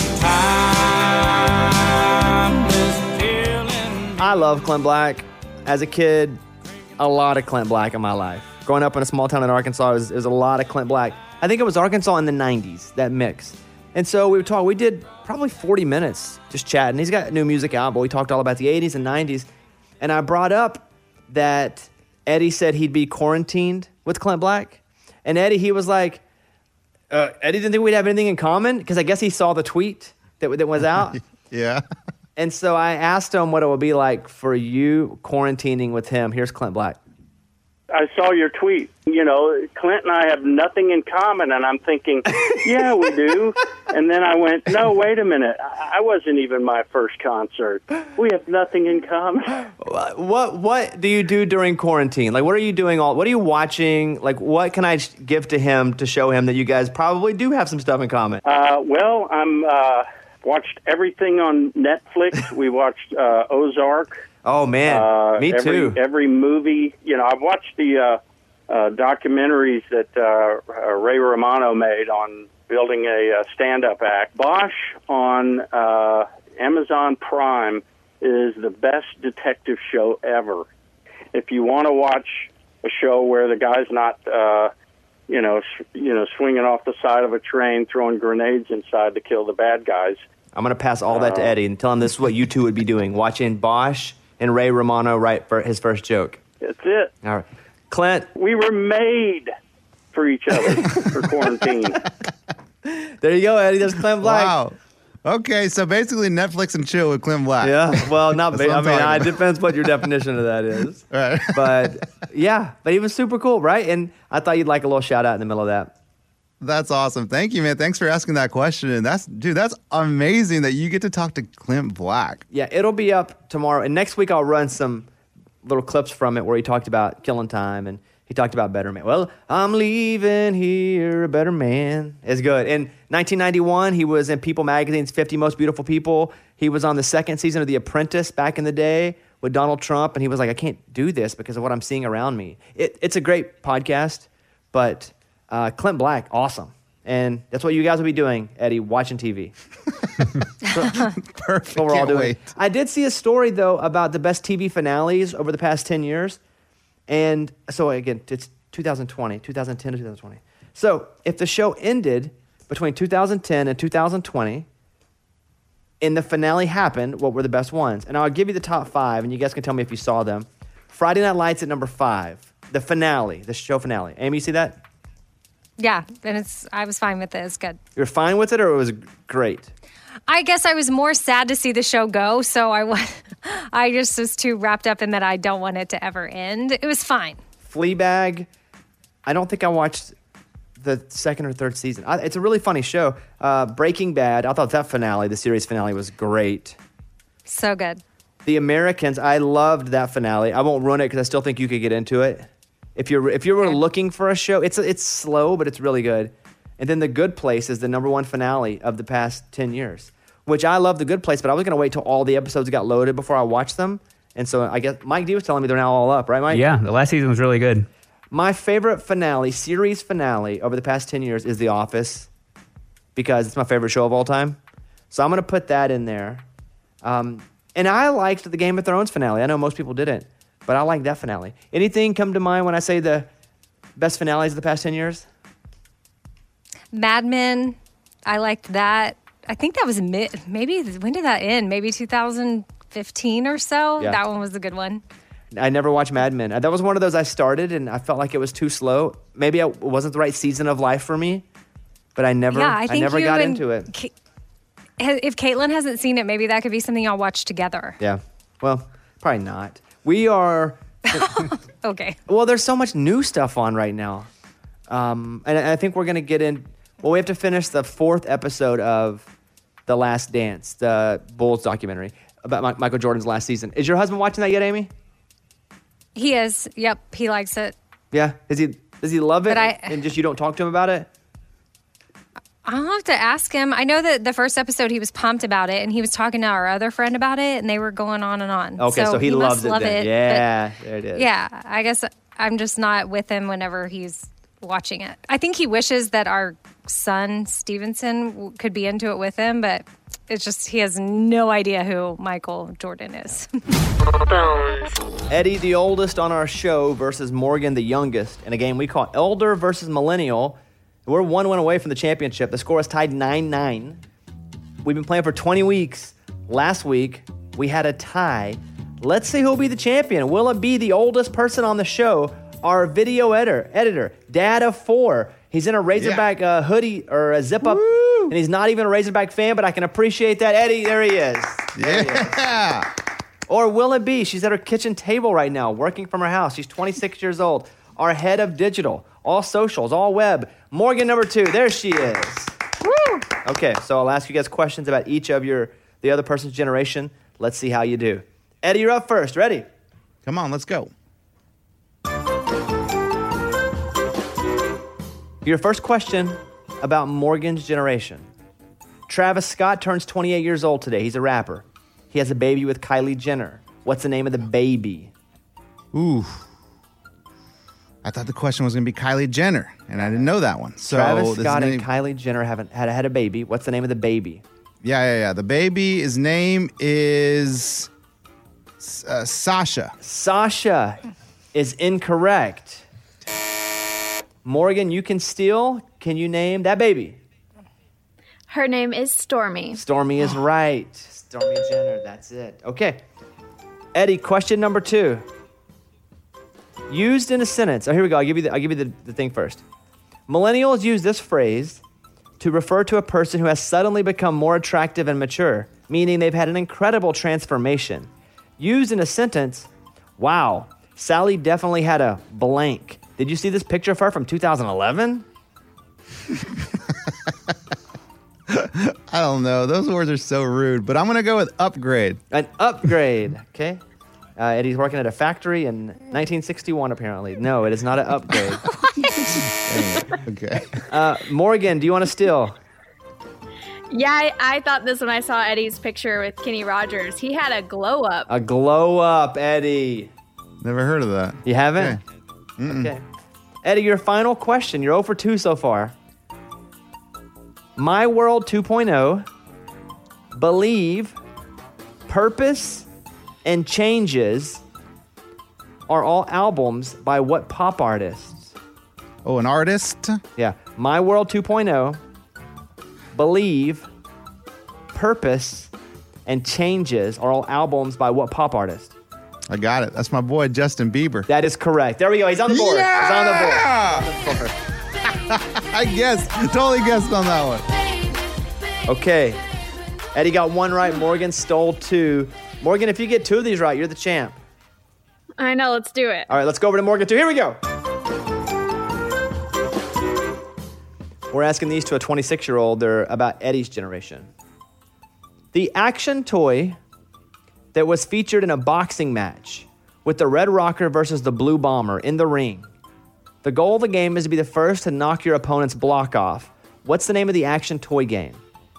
S9: time, this killing.
S2: I love Clint Black. As a kid, a lot of Clint Black in my life. Growing up in a small town in Arkansas, it was, it was a lot of Clint Black. I think it was Arkansas in the nineties, that mix. And so we would talk, we did probably forty minutes just chatting. He's got new music out, but we talked all about the eighties and nineties. And I brought up that Eddie said he'd be quarantined with Clint Black. And Eddie, he was like, uh, Eddie didn't think we'd have anything in common because I guess he saw the tweet that, that was out.
S4: Yeah.
S2: And so I asked him what it would be like for you quarantining with him. Here's Clint Black.
S13: I saw your tweet. You know, Clint and I have nothing in common, and I'm thinking, yeah, we do. And then I went, no, wait a minute. I wasn't even my first concert. We have nothing in common.
S2: What, what what do you do during quarantine? Like, what are you doing? All what are you watching? Like, what can I give to him to show him that you guys probably do have some stuff in common?
S13: Uh, well, I'm uh, watched everything on Netflix. We watched uh, Ozark.
S2: Oh man,
S13: uh,
S2: me
S13: every,
S2: too.
S13: Every movie, you know, I've watched the uh, uh, documentaries that uh, uh, Ray Romano made on building a, uh stand-up act. Bosch on uh, Amazon Prime is the best detective show ever. If you want to watch a show where the guy's not, uh, you know, s- you know, swinging off the side of a train, throwing grenades inside to kill the bad guys.
S2: I'm going to pass all that to Eddie and tell him this is what you two would be doing, watching Bosch and Ray Romano write for his first joke.
S13: That's it.
S2: All right. Clint.
S13: We were made for each other for quarantine.
S2: There you go, Eddie. There's Clint Black.
S4: Wow. Okay, so basically Netflix and chill with Clint Black.
S2: Yeah, well, not.
S4: That's
S2: Ba-
S4: what
S2: I
S4: I'm
S2: mean,
S4: talking
S2: I- it
S4: about.
S2: depends what your definition of that is.
S4: Right.
S2: But yeah, but he was super cool, right? And I thought you'd like a little shout out in the middle of that.
S4: That's awesome. Thank you, man. Thanks for asking that question. And that's, dude, that's amazing that you get to talk to Clint Black.
S2: Yeah, it'll be up tomorrow, and next week I'll run some little clips from it where he talked about killing time and he talked about better man. Well, I'm leaving here a better man. It's good. In nineteen ninety-one, he was in People Magazine's fifty Most Beautiful People. He was on the second season of The Apprentice back in the day with Donald Trump, and he was like, I can't do this because of what I'm seeing around me. It, it's a great podcast, but uh, Clint Black, awesome. And that's what you guys will be doing, Eddie, watching T V.
S4: Perfect.
S2: What we're all
S4: Can't
S2: doing.
S4: wait.
S2: I did see a story, though, about the best T V finales over the past ten years. And so, again, it's two thousand twenty, two thousand ten to two thousand twenty. So if the show ended between two thousand ten and two thousand twenty, and the finale happened, what were the best ones? And I'll give you the top five, and you guys can tell me if you saw them. Friday Night Lights at number five. The finale, the show finale. Amy, you see that?
S3: Yeah, and it's. I was fine with it. It's good.
S2: You're fine with it, or it was great?
S3: I guess I was more sad to see the show go, so I wa- I just was too wrapped up in that I don't want it to ever end. It was fine.
S2: Fleabag, I don't think I watched the second or third season. I, it's a really funny show. Uh, Breaking Bad, I thought that finale, the series finale, was great.
S3: So good.
S2: The Americans, I loved that finale. I won't ruin it because I still think you could get into it. If you're if you were looking for a show, it's it's slow, but it's really good. And then The Good Place is the number one finale of the past ten years, which I love The Good Place, but I was going to wait till all the episodes got loaded before I watched them. And so I guess Mike D was telling me they're now all up, right, Mike?
S6: Yeah, the last season was really good.
S2: My favorite finale, series finale over the past ten years is The Office because it's my favorite show of all time. So I'm going to put that in there. Um, and I liked the Game of Thrones finale. I know most people didn't, but I like that finale. Anything come to mind when I say the best finales of the past ten years?
S3: Mad Men, I liked that. I think that was mid, maybe, when did that end? Maybe two thousand fifteen or so?
S2: Yeah.
S3: That one was a good one.
S2: I never watched Mad Men. That was one of those I started and I felt like it was too slow. Maybe it wasn't the right season of life for me, but I never,
S3: Yeah, I
S2: I
S3: think
S2: never
S3: you
S2: got
S3: and
S2: into it.
S3: Ka- If Caitlin hasn't seen it, maybe that could be something I'll watch together.
S2: Yeah. Well, probably not. We are.
S3: Okay.
S2: Well, there's so much new stuff on right now. Um, and I think we're going to get in. Well, we have to finish the fourth episode of The Last Dance, the Bulls documentary about Mi- Michael Jordan's last season. Is your husband watching that yet, Amy?
S3: He is. Yep. He likes it.
S2: Yeah. Is he? Does he love it?
S3: But I-
S2: and just you don't talk to him about it?
S3: I'll have to ask him. I know that the first episode he was pumped about it, and he was talking to our other friend about it, and they were going on and on.
S2: Okay, so, he,
S3: must
S2: loves it
S3: love
S2: then.
S3: it,
S2: yeah, there it
S3: but-
S2: is.
S3: Yeah, I guess I'm just not with him whenever he's watching it. I think he wishes that our son, Stevenson, w- could be into it with him, but it's just he has no idea who Michael Jordan is.
S2: Eddie, the oldest on our show, versus Morgan, the youngest, in a game we call Elder versus Millennial. We're one win away from the championship. The score is tied nine nine. We've been playing for twenty weeks. Last week, we had a tie. Let's see who will be the champion. Will it be the oldest person on the show, our video editor, editor, dad of four? He's in a Razorback uh, hoodie or a zip-up, and he's not even a Razorback fan, but I can appreciate that. Eddie, there he is. There he is.
S4: Yeah.
S2: Or will it be? She's at her kitchen table right now, working from her house. She's twenty-six years old. Our head of digital, all socials, all web. Morgan number two, there she is. Woo! Okay, so I'll ask you guys questions about each of your, the other person's generation. Let's see how you do. Eddie, you're up first. Ready?
S4: Come on, let's go.
S2: Your first question about Morgan's generation. Travis Scott turns twenty-eight years old today. He's a rapper. He has a baby with Kylie Jenner. What's the name of the baby?
S4: Ooh. I thought the question was going to be Kylie Jenner, and I didn't know that one. So
S2: Travis
S4: this
S2: Scott
S4: is
S2: and
S4: name-
S2: Kylie Jenner haven't had had a baby. What's the name of the baby?
S4: Yeah, yeah, yeah. The baby, his name is uh, Sasha.
S2: Sasha is incorrect. Morgan, you can steal. Can you name that baby?
S8: Her name is Stormy.
S2: Stormy is right. Stormy Jenner, that's it. Okay. Eddie, question number two. Used in a sentence. Oh, here we go. I'll give you the, I'll give you the, the thing first. Millennials use this phrase to refer to a person who has suddenly become more attractive and mature, meaning they've had an incredible transformation. Used in a sentence, wow, Sally definitely had a blank. Did you see this picture of her from two thousand eleven?
S4: I don't know. Those words are so rude, but I'm going to go with upgrade.
S2: An upgrade, okay. Uh, Eddie's working at a factory in nineteen sixty-one, apparently. No, it is not an upgrade.
S4: Okay.
S2: Uh, Morgan, do you want to steal?
S8: Yeah, I, I thought this when I saw Eddie's picture with Kenny Rogers. He had a glow up.
S2: A glow up, Eddie.
S4: Never heard of that.
S2: You haven't?
S4: Okay.
S2: Okay. Eddie, your final question. You're zero for two so far. My World two point oh, Believe, Purpose, and Changes are all albums by what pop artists?
S4: Oh, an artist?
S2: Yeah. My World two point oh, Believe, Purpose, and Changes are all albums by what pop artist?
S4: I got it. That's my boy, Justin Bieber.
S2: That is correct. There we go. He's on the board.
S4: Yeah!
S2: He's on the board. On the board.
S4: I guessed. Totally guessed on that one.
S2: Okay. Eddie got one right. Morgan stole two. Morgan, if you get two of these right, you're the champ.
S8: I know, let's do it.
S2: All right, let's go over to Morgan two. Here we go. We're asking these to a twenty-six-year-old. They're about Eddie's generation. The action toy that was featured in a boxing match with the Red Rocker versus the Blue Bomber in the ring. The goal of the game is to be the first to knock your opponent's block off. What's the name of the action toy game?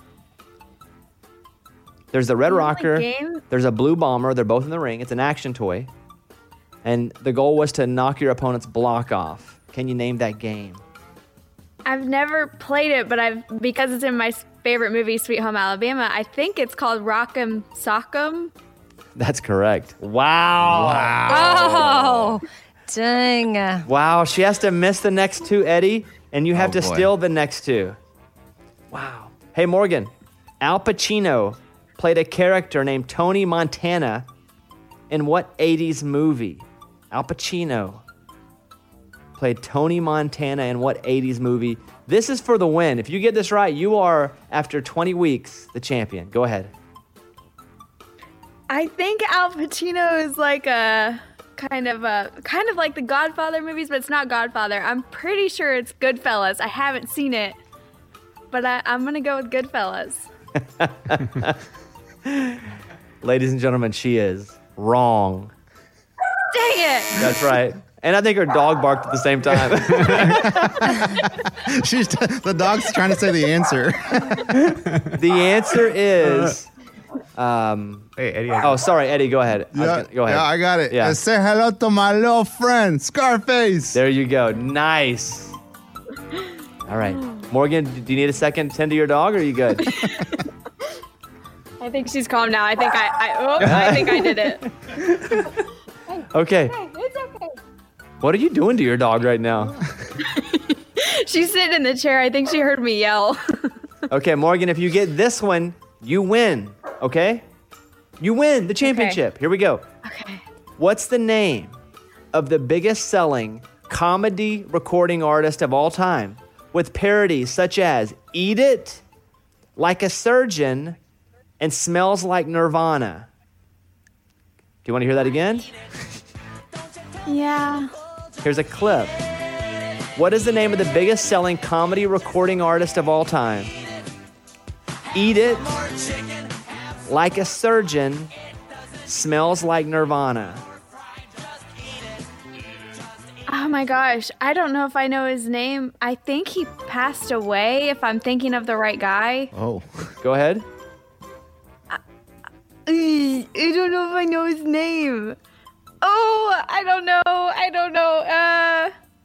S2: There's the Red Rocker.
S8: Game?
S2: There's a Blue Bomber. They're both in the ring. It's an action toy. And the goal was to knock your opponent's block off. Can you name that game?
S8: I've never played it, but I've because it's in my favorite movie, Sweet Home Alabama. I think it's called Rock'em Sock'em.
S2: That's correct. Wow.
S3: Oh, dang.
S2: Wow. She has to miss the next two, Eddie, and you have
S4: Oh,
S2: to
S4: boy.
S2: steal the next two. Wow. Hey, Morgan. Al Pacino played a character named Tony Montana in what eighties movie? Al Pacino played Tony Montana in what eighties movie? This is for the win. If you get this right, you are, after twenty weeks, the champion. Go ahead.
S8: I think Al Pacino is like a kind of a kind of like the Godfather movies, but it's not Godfather. I'm pretty sure it's Goodfellas. I haven't seen it, but I, I'm gonna go with Goodfellas.
S2: Ladies and gentlemen, she is wrong.
S8: Dang it!
S2: That's right. And I think her dog barked at the same time.
S4: She's t- the dog's trying to say the answer.
S2: The answer is... Um,
S6: Hey, Eddie.
S2: oh, sorry, Eddie, go ahead. I was
S4: Yeah,
S2: gonna- go ahead.
S4: yeah, I got it.
S2: Yeah.
S4: Uh, say hello to my little friend, Scarface.
S2: There you go. Nice. All right. Morgan, do you need a second to tend to your dog, or are you good?
S8: I think she's calm now. I think I, I, oh, I think I did it.
S2: Okay.
S8: It's okay.
S2: What are you doing to your dog right now?
S8: She's sitting in the chair. I think she heard me yell.
S2: Okay, Morgan, if you get this one, you win. Okay? You win the championship. Here we go.
S8: Okay.
S2: What's the name of the biggest selling comedy recording artist of all time with parodies such as Eat It, Like a Surgeon, and Smells Like Nirvana? Do you want to hear that again?
S8: Yeah.
S2: Here's a clip. What is the name of the biggest selling comedy recording artist of all time? Eat It, Like a Surgeon, Smells Like Nirvana.
S8: Oh my gosh. I don't know if I know his name. I think he passed away, if I'm thinking of the right guy.
S4: Oh.
S2: Go ahead.
S8: I don't know if I know his name. Oh, I don't know. I don't know. Uh,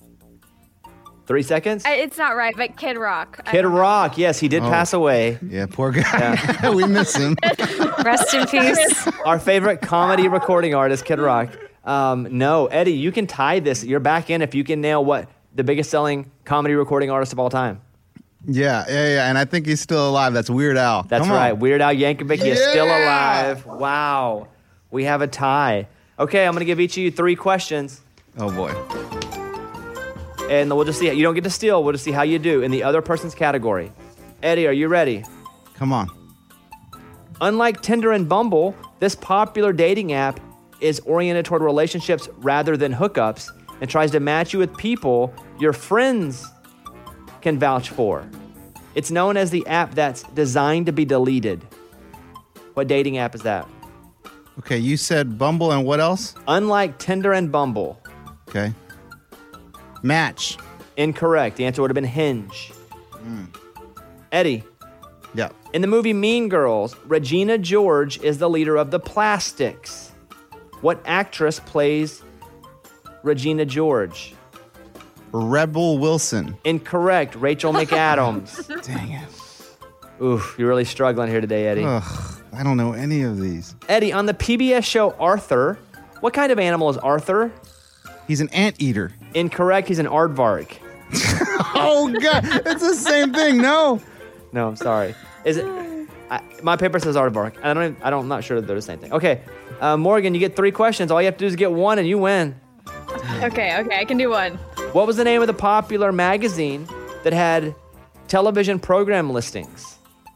S2: Three seconds?
S8: I- It's not right, but Kid Rock. I
S2: Kid
S8: don't know.
S2: Rock. Yes, he did
S4: Oh.
S2: pass away.
S4: Yeah, poor guy. We miss him.
S3: Rest in peace.
S2: Our favorite comedy recording artist, Kid Rock. Um, no, Eddie, you can tie this. You're back in if you can nail what the biggest selling comedy recording artist of all time.
S4: Yeah, yeah, yeah. And I think he's still alive. That's Weird Al.
S2: That's
S4: Come on.
S2: right. Weird Al Yankovic is still
S4: Yeah.
S2: alive. Wow. We have a tie. Okay, I'm going to give each of you three questions.
S4: Oh, boy.
S2: And we'll just see. You don't get to steal. We'll just see how you do in the other person's category. Eddie, are you ready?
S4: Come on.
S2: Unlike Tinder and Bumble, this popular dating app is oriented toward relationships rather than hookups and tries to match you with people your friends can vouch for. It's known as the app that's designed to be deleted. What dating app is that?
S4: Okay, you said Bumble and what else?
S2: Unlike Tinder and Bumble.
S4: Okay. Match.
S2: Incorrect. The answer would have been Hinge. Eddie.
S4: Yeah.
S2: In the movie Mean Girls, Regina George is the leader of the Plastics. What actress plays Regina George?
S4: Rebel Wilson.
S2: Incorrect. Rachel McAdams.
S4: Dang it.
S2: Oof, you're really struggling here today, Eddie.
S4: Ugh, I don't know any of these.
S2: Eddie, on the P B S show Arthur, what kind of animal is Arthur?
S4: He's an anteater.
S2: Incorrect. He's an aardvark.
S4: Oh, God. It's the same thing. No.
S2: No, I'm sorry. Is it? I, my paper says aardvark. I don't. Even, I don't. I'm not sure that they're the same thing. Okay, uh, Morgan, you get three questions. All you have to do is get one, and you win.
S8: Okay, okay, I can do one.
S2: What was the name of the popular magazine that had television program listings?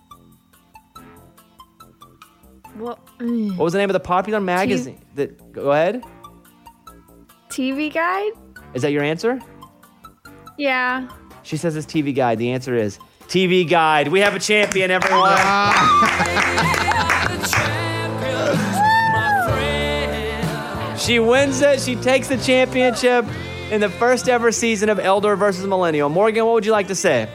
S8: Well,
S2: What was the name of the popular magazine that? Go ahead.
S8: T V Guide?
S2: Is that your answer?
S8: Yeah.
S2: She says it's T V Guide. The answer is T V Guide. We have a champion, everyone. She wins it. She takes the championship in the first ever season of Elder versus Millennial. Morgan, what would you like to say?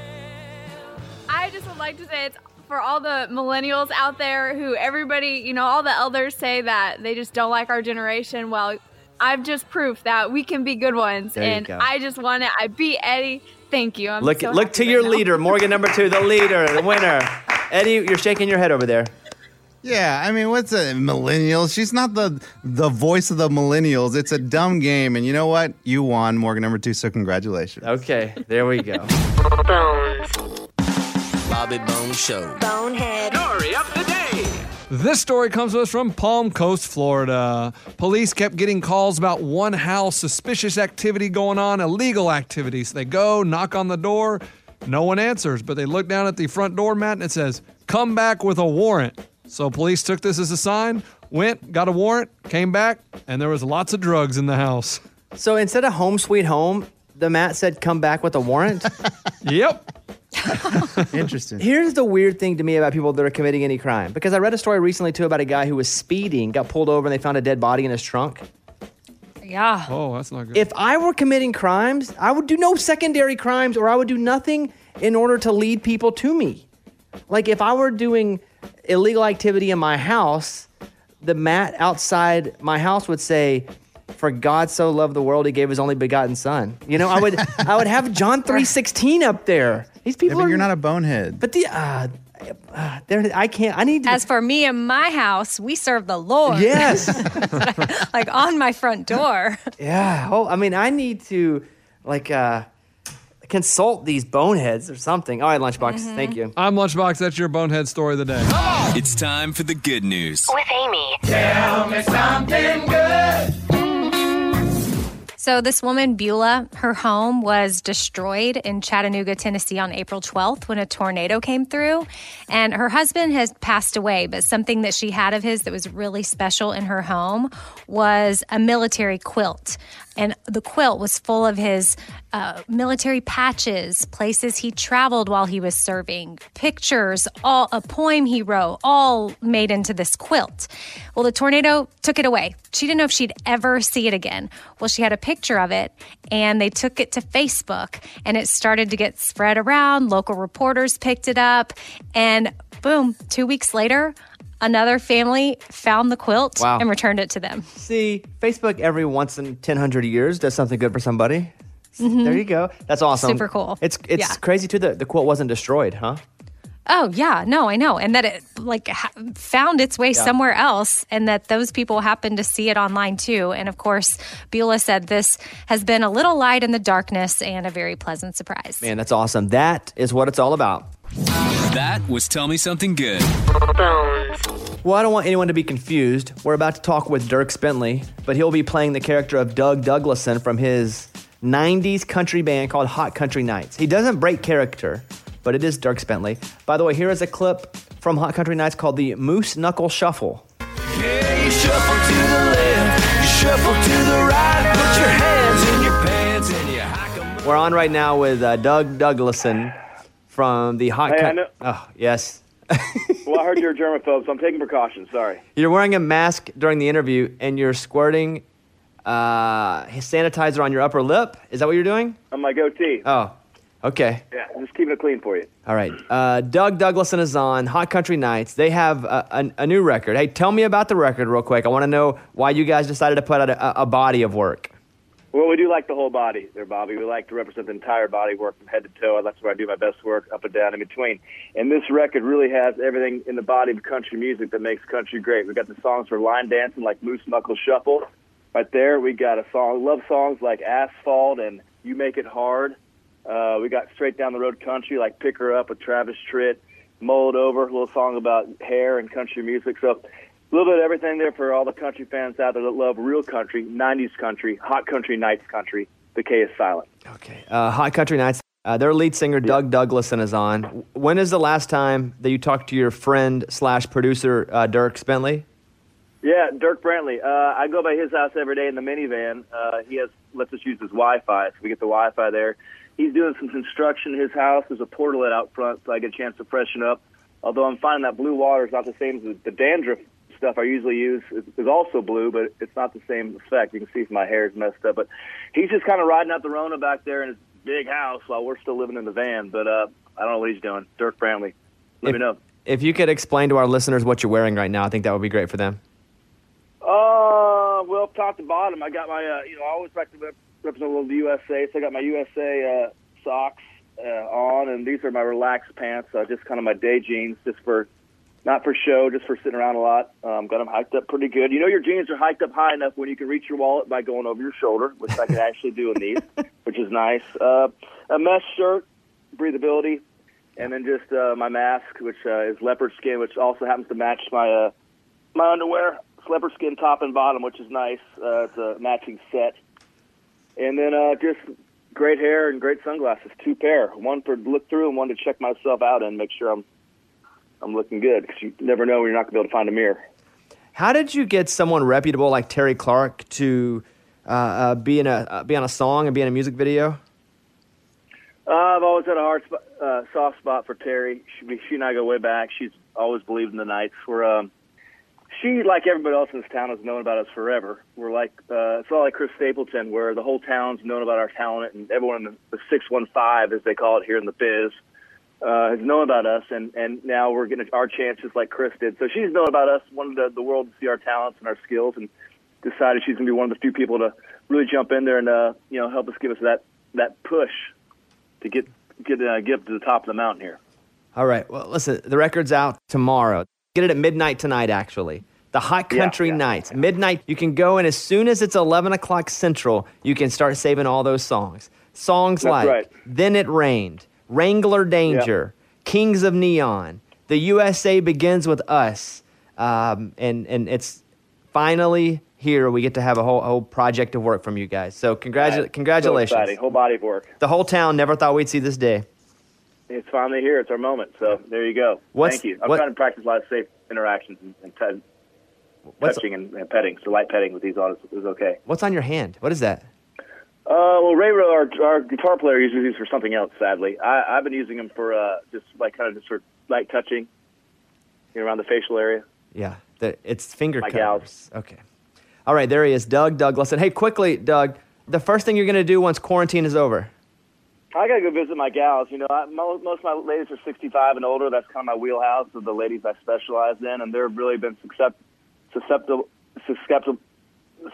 S8: I just would like to say it's for all the millennials out there who everybody, you know, all the elders say that they just don't like our generation. Well, I've just proof that we can be good ones.
S2: There you
S8: and
S2: go.
S8: I just won it. I beat Eddie. Thank you. I'm
S2: Look,
S8: so
S2: look
S8: happy
S2: to
S8: right
S2: your
S8: now.
S2: leader, Morgan number two, the leader, the winner. Eddie, you're shaking your head over there.
S4: Yeah, I mean, what's a millennial? She's not the the voice of the millennials. It's a dumb game. And you know what? You won, Morgan number two, so congratulations.
S2: Okay, there we go.
S1: Bones.
S9: Bobby Bones Show.
S1: Bonehead.
S9: Story of the day.
S5: This story comes to us from Palm Coast, Florida. Police kept getting calls about one house, suspicious activity going on, illegal activities. They go, knock on the door, no one answers, but they look down at the front door mat and it says, "Come back with a warrant." So police took this as a sign, went, got a warrant, came back, and there was lots of drugs in the house.
S2: So instead of home sweet home, the mat said come back with a warrant?
S5: Yep.
S4: Interesting.
S2: Here's the weird thing to me about people that are committing any crime. Because I read a story recently, too, about a guy who was speeding, got pulled over, and they found a dead body in his trunk.
S3: Yeah.
S5: Oh, that's not good.
S2: If I were committing crimes, I would do no secondary crimes, or I would do nothing in order to lead people to me. Like, if I were doing illegal activity in my house, the mat outside my house would say, "For God so loved the world, he gave his only begotten son." You know, I would I would have John three sixteen up there. These
S4: Yeah,
S2: people
S4: but
S2: are...
S4: you're not a bonehead.
S2: But the... Uh, uh, there, I can't... I need to...
S3: As for me and my house, we serve the Lord.
S2: Yes.
S3: Like on my front door.
S2: Yeah. Oh, I mean, I need to, like, uh, consult these boneheads or something. All right, Lunchbox.
S3: Mm-hmm.
S2: Thank you.
S5: I'm Lunchbox. That's your bonehead story of the day.
S14: It's time for the good news.
S1: With Amy.
S9: Tell me something good.
S3: So this woman, Beulah, her home was destroyed in Chattanooga, Tennessee on April twelfth when a tornado came through. And her husband has passed away, but something that she had of his that was really special in her home was a military quilt. And the quilt was full of his uh, military patches, places he traveled while he was serving, pictures, all a poem he wrote, all made into this quilt. Well, the tornado took it away. She didn't know if she'd ever see it again. Well, she had a picture of it, and they took it to Facebook, and it started to get spread around. Local reporters picked it up, and boom, two weeks later, another family found the quilt
S2: Wow.
S3: and returned it to them.
S2: See, Facebook every once in ten hundred years does something good for somebody.
S3: Mhm.
S2: There you go. That's awesome.
S3: Super cool.
S2: It's it's
S3: Yeah.
S2: crazy too that the quote wasn't destroyed, huh?
S3: Oh yeah, no, I know, and that it like ha- found its way
S2: Yeah.
S3: somewhere else, and that those people happened to see it online too. And of course, Beulah said this has been a little light in the darkness and a very pleasant surprise.
S2: Man, that's awesome. That is what it's all about.
S14: That was Tell Me Something Good.
S2: Well, I don't want anyone to be confused. We're about to talk with Dierks Bentley, but he'll be playing the character of Doug Douglason from his nineties country band called Hot Country Nights. He doesn't break character, but it is Dierks Bentley. By the way, here is a clip from Hot Country Nights called the Moose Knuckle Shuffle.
S9: Yeah, you shuffle to the left, you shuffle to the right, put your hands in your pants and you hike 'em.
S2: We're on right now with uh, Doug Douglason from the Hot
S15: Hey, I
S2: Country.
S15: know-
S2: Oh, yes.
S15: Well, I heard you're a germaphobe, so I'm taking precautions. Sorry.
S2: You're wearing a mask during the interview, and you're squirting uh, sanitizer on your upper lip. Is that what you're doing?
S15: On my goatee.
S2: Oh, okay.
S15: Yeah, I'm just keeping it clean for you.
S2: All right. Uh, Doug Douglason is on Hot Country Nights. They have a, a, a new record. Hey, tell me about the record real quick. I want to know why you guys decided to put out a, a body of work.
S15: Well, we do like the whole body there, Bobby. We like to represent the entire body work from head to toe. That's where I do my best work, up and down in between. And this record really has everything in the body of country music that makes country great. We've got the songs for line dancing like Moose Knuckle Shuffle. Right there, we got a song, love songs like Asphalt and You Make It Hard. Uh, we got straight down the road country like Pick Her Up with Travis Tritt, Mull It Over, a little song about hair and country music. So a little bit of everything there for all the country fans out there that love real country, nineties country, Hot Country Nights country. The K is silent.
S2: Uh, Hot Country Nights. Uh, their lead singer, Doug Douglason, is on. When is the last time that you talked to your friend slash producer, uh, Dierks Bentley?
S15: Yeah, Dirk Brantley. Uh, I go by his house every day in the minivan. Uh, he has lets us use his Wi-Fi, so we get the Wi-Fi there. He's doing some construction in his house. There's a portalet out front, so I get a chance to freshen up. Although I'm finding that blue water is not the same as the, the dandruff stuff I usually use. Is, is also blue, but it's not the same effect. You can see if my hair is messed up. But he's just kind of riding out the Rona back there in his big house while we're still living in the van. But uh, I don't know what he's doing. Dirk Brantley. Let
S2: if,
S15: me know.
S2: If you could explain to our listeners what you're wearing right now, I think that would be great for them.
S15: Uh, well, top to bottom, I got my, uh, you know, I always like to rep- represent a little the U S A, so I got my U S A uh, socks uh, on, and these are my relaxed pants, uh, just kind of my day jeans, just for, not for show, just for sitting around a lot. Um, got them hiked up pretty good. You know your jeans are hiked up high enough when you can reach your wallet by going over your shoulder, which I can actually do in these, which is nice. Uh, a mesh shirt, breathability, and then just uh, my mask, which uh, is leopard skin, which also happens to match my uh, my underwear. Leopard skin top and bottom, which is nice. Uh, it's a matching set. And then uh, just great hair and great sunglasses, two pair. One for look through and one to check myself out and make sure I'm I'm looking good, because you never know when you're not going to be able to find a mirror.
S2: How did you get someone reputable like Terry Clark to uh, uh, be in a uh, be on a song and be in a music video?
S15: Uh, I've always had a hard spot, uh, soft spot for Terry. She, she and I go way back. She's always believed in the Knights. We're um, She, like everybody else in this town, has known about us forever. We're like, uh, it's all like Chris Stapleton, where the whole town's known about our talent, and everyone in the, the six one five, as they call it here in the biz, uh, has known about us, and, and now we're getting our chance just like Chris did. So she's known about us, wanted the, the world to see our talents and our skills, and decided she's going to be one of the few people to really jump in there and, uh, you know, help us give us that, that push to get, get, uh, get up to the top of the mountain here.
S2: All right. Well, listen, the record's out tomorrow. Get it at midnight tonight, actually. The Hot Country
S15: Yeah, yeah.
S2: Nights. Midnight, you can go, and as soon as it's eleven o'clock Central, you can start saving all those songs. Songs
S15: That's
S2: like
S15: right.
S2: Then It Rained, Wrangler Danger, Kings of Neon, The U S A Begins With Us. Um, and, and it's finally here. We get to have a whole, whole project of work from you guys. So congratu-
S15: Right.
S2: congratulations.
S15: So exciting. Whole body of work.
S2: The whole town never thought we'd see this day.
S15: It's finally here. It's our moment. So there you go.
S2: What's-
S15: Thank you. I'm
S2: what-
S15: trying to practice a lot of safe interactions and, and t-
S2: What's-
S15: touching and, and petting. So light petting with these on is, is okay.
S2: What's on your hand? What is that?
S15: Uh, well, Ray, our, our guitar player, uses these for something else, sadly. I, I've been using them for uh, just like kind of just sort of light touching, you know, around the facial area.
S2: Yeah, the, it's finger
S15: My
S2: covers. Okay. All right, there he is, Doug Douglas. And hey, quickly, Doug, the first thing you're going to do once quarantine is over.
S15: I got to go visit my gals. You know, I, most, most of my ladies are sixty-five and older. That's kind of my wheelhouse of the ladies I specialize in, and they've really been suscept- susceptible, susceptible,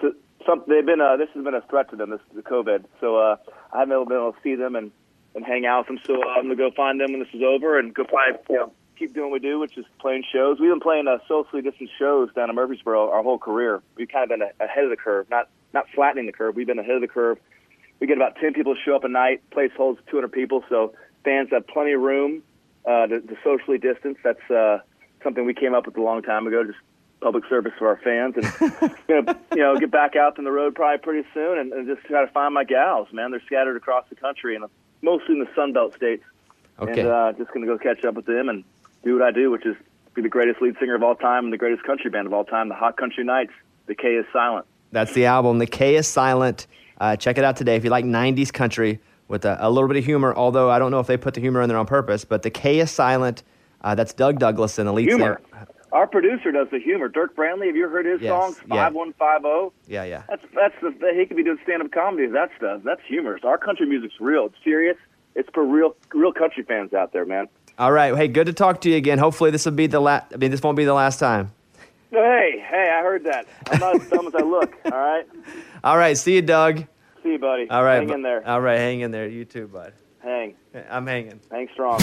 S15: some they've been uh, this has been a threat to them, this the COVID. So uh, I haven't been able to see them and, and hang out with them. So I'm gonna go find them when this is over and go find you know keep doing what we do, which is playing shows. We've been playing uh, socially distant shows down in Murfreesboro our whole career. We've kind of been a, ahead of the curve, not not flattening the curve. We've been ahead of the curve. We get about ten people show up a night. Place holds two hundred people, so fans have plenty of room uh, to, to socially distance. That's uh, something we came up with a long time ago, just public service for our fans. And you know, you know, get back out on the road probably pretty soon and, and just try to find my gals, man. They're scattered across the country and mostly in the Sun Belt states.
S2: Okay.
S15: And uh, just going to go catch up with them and do what I do, which is be the greatest lead singer of all time and the greatest country band of all time, the Hot Country Nights. The K is silent.
S2: That's the album. The K is silent. Uh, check it out today if you like nineties country with a, a little bit of humor, although I don't know if they put the humor in there on purpose, but the K is silent. Uh, that's Doug Douglas, the lead
S15: Humor.
S2: singer.
S15: Our producer does the humor. Dirk Brantley, have you heard his
S2: Yes,
S15: songs?
S2: yeah.
S15: five one five zero
S2: Yeah, yeah.
S15: That's that's the he could be doing stand up comedy. That stuff. That's humorous. Our country music's real. It's serious. It's for real real country fans out there, man.
S2: All right. Hey, good to talk to you again. Hopefully this will be the last. I mean, this won't be the last time.
S15: Hey, hey, I heard that. I'm not as dumb as I look. All right.
S2: All right. See you, Doug.
S15: See you, buddy.
S2: All right.
S15: Hang in there.
S2: All right. Hang in there. You too, bud.
S15: Hang.
S2: I'm hanging.
S15: Hang strong.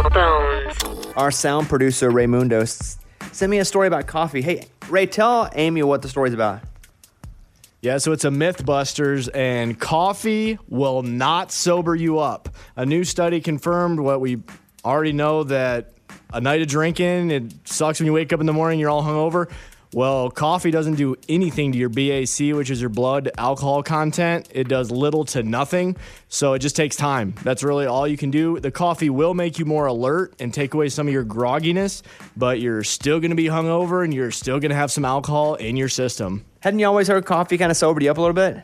S2: Our sound producer, Raymundo, s- sent me a story about coffee. Hey, Ray, tell Amy what the story's about.
S7: Yeah, so it's a Mythbusters, and coffee will not sober you up. A new study confirmed what we already know, that a night of drinking, it sucks when you wake up in the morning, you're all hungover. Well, coffee doesn't do anything to your B A C, which is your blood alcohol content. It does little to nothing, so it just takes time. That's really all you can do. The coffee will make you more alert and take away some of your grogginess, but you're still going to be hungover and you're still going to have some alcohol in your system.
S2: Hadn't you always heard coffee kind of sobered you up a little bit?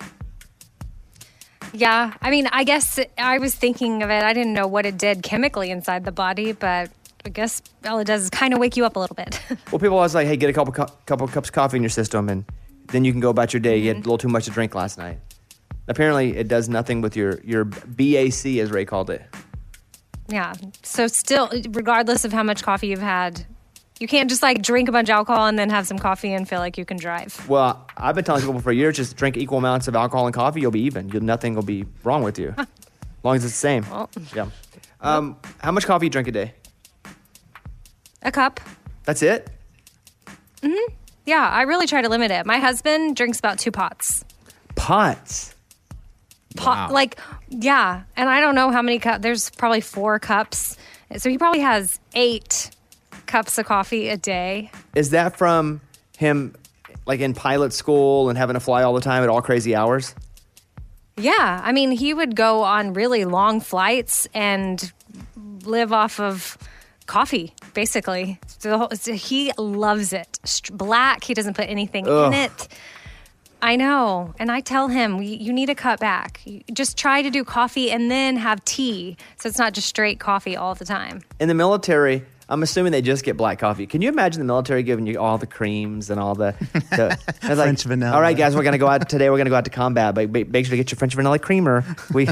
S3: Yeah, I mean, I guess I was thinking of it. I didn't know what it did chemically inside the body, but I guess all it does is kind of wake you up a little bit.
S2: Well, people always like, hey, get a couple cu- couple cups of coffee in your system, and then you can go about your day. You had a little too much to drink last night. Apparently, it does nothing with your, your B A C, as Ray called it.
S3: Yeah. So still, regardless of how much coffee you've had, you can't just like drink a bunch of alcohol and then have some coffee and feel like you can drive.
S2: Well, I've been telling people for years, just drink equal amounts of alcohol and coffee, you'll be even. You'll, nothing will be wrong with you, as long as it's the same.
S3: Well,
S2: yeah. Um, how much coffee do you drink a day?
S3: a cup.
S2: That's it?
S3: Mm-hmm. Yeah, I really try to limit it. My husband drinks about two pots.
S2: Pots?
S3: Pot, like, yeah. And I don't know how many cups. There's probably four cups. So he probably has eight cups of coffee a day.
S2: Is that from him, like, in pilot school and having to fly all the time at all crazy hours?
S3: Yeah. I mean, he would go on really long flights and live off of coffee, basically. So the whole, so he loves it. St- Black, he doesn't put anything
S2: Ugh.
S3: in it. I know. And I tell him, you, you need to cut back. You just try to do coffee and then have tea. So it's not just straight coffee all the time.
S2: In the military, I'm assuming they just get black coffee. Can you imagine the military giving you all the creams and all the... the it's like,
S4: French vanilla.
S2: All right, guys, we're going to go out today. We're going to go out to combat, but make make sure to get your French vanilla creamer. We...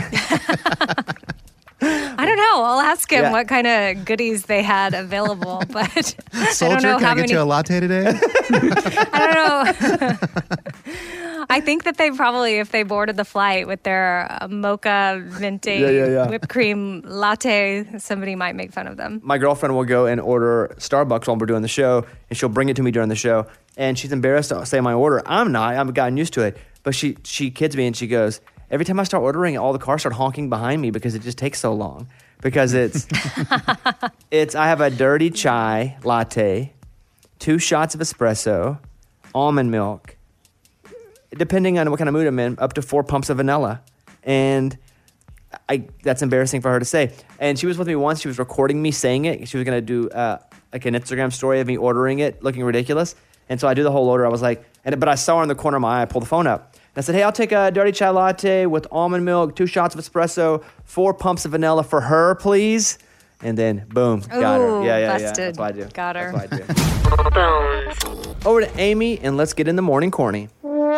S3: I don't know. I'll ask him
S2: Yeah.
S3: what kind of goodies they had available, but I
S4: Soldier,
S3: don't know
S4: can
S3: how
S4: I get
S3: many.
S4: you a latte today?
S3: I don't know. I think that they probably, if they boarded the flight with their uh, mocha venti
S2: Yeah, yeah, yeah.
S3: whipped cream latte, somebody might make fun of them.
S2: My girlfriend will go and order Starbucks while we're doing the show, and she'll bring it to me during the show, and she's embarrassed to say my order. I'm not. I've gotten used to it. But she, she kids me, and she goes, every time I start ordering, all the cars start honking behind me because it just takes so long. Because it's, it's I have a dirty chai latte, two shots of espresso, almond milk, depending on what kind of mood I'm in, up to four pumps of vanilla. And I that's embarrassing for her to say. And she was with me once. She was recording me saying it. She was going to do uh, like an Instagram story of me ordering it, looking ridiculous. And so I do the whole order. I was like, and but I saw her in the corner of my eye. I pulled the phone up. And I said, hey, I'll take a dirty chai latte with almond milk, two shots of espresso, four pumps of vanilla for her, please. And then, boom, got her.
S3: Ooh,
S2: Yeah, yeah,
S3: busted.
S2: yeah. That's what I do.
S3: Got her.
S2: That's what I do. Over to Amy, and let's get in the morning corny.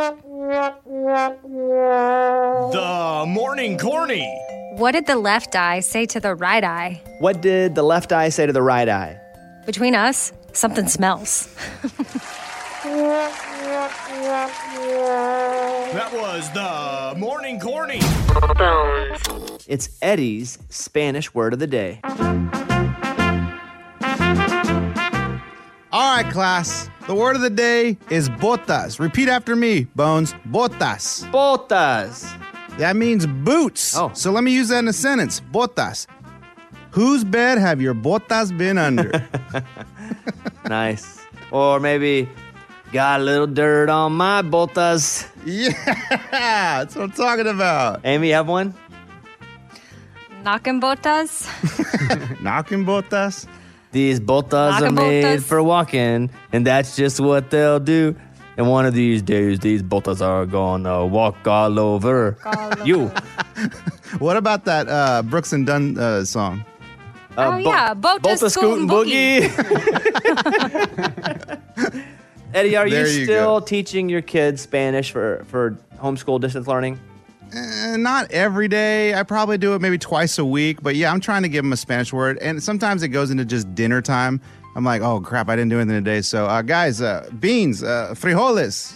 S12: The morning corny.
S3: What did the left eye say to the right eye?
S2: What did the left eye say to the right eye?
S3: Between us, something smells.
S12: That was the Morning Corny.
S2: It's Eddie's Spanish word of the day.
S4: All right, class. The word of the day is botas. Repeat after me, Bones. Botas.
S2: Botas.
S4: That means boots.
S2: Oh.
S4: So let me use that in a sentence. Botas. Whose bed have your botas been under?
S2: Nice. Or maybe, got a little dirt on my botas.
S4: Yeah, that's what I'm talking about.
S2: Amy, you have one?
S3: Knocking botas.
S4: Knocking botas.
S2: These botas are
S3: Knocking
S2: made
S3: botas.
S2: for walking, and that's just what they'll do. And one of these days, these botas are gonna walk all over you.
S4: What about that uh, Brooks and Dunn uh, song?
S2: Uh,
S3: Oh, yeah, Bota, Scoot, and
S2: Boogie. Eddie, are
S4: There
S2: you
S4: you
S2: still
S4: go.
S2: teaching your kids Spanish for, for homeschool distance learning?
S4: Eh, not every day. I probably do it maybe twice a week. But yeah, I'm trying to give them a Spanish word. And sometimes it goes into just dinner time. I'm like, oh, crap, I didn't do anything today. So, uh, guys, uh, beans, uh, frijoles.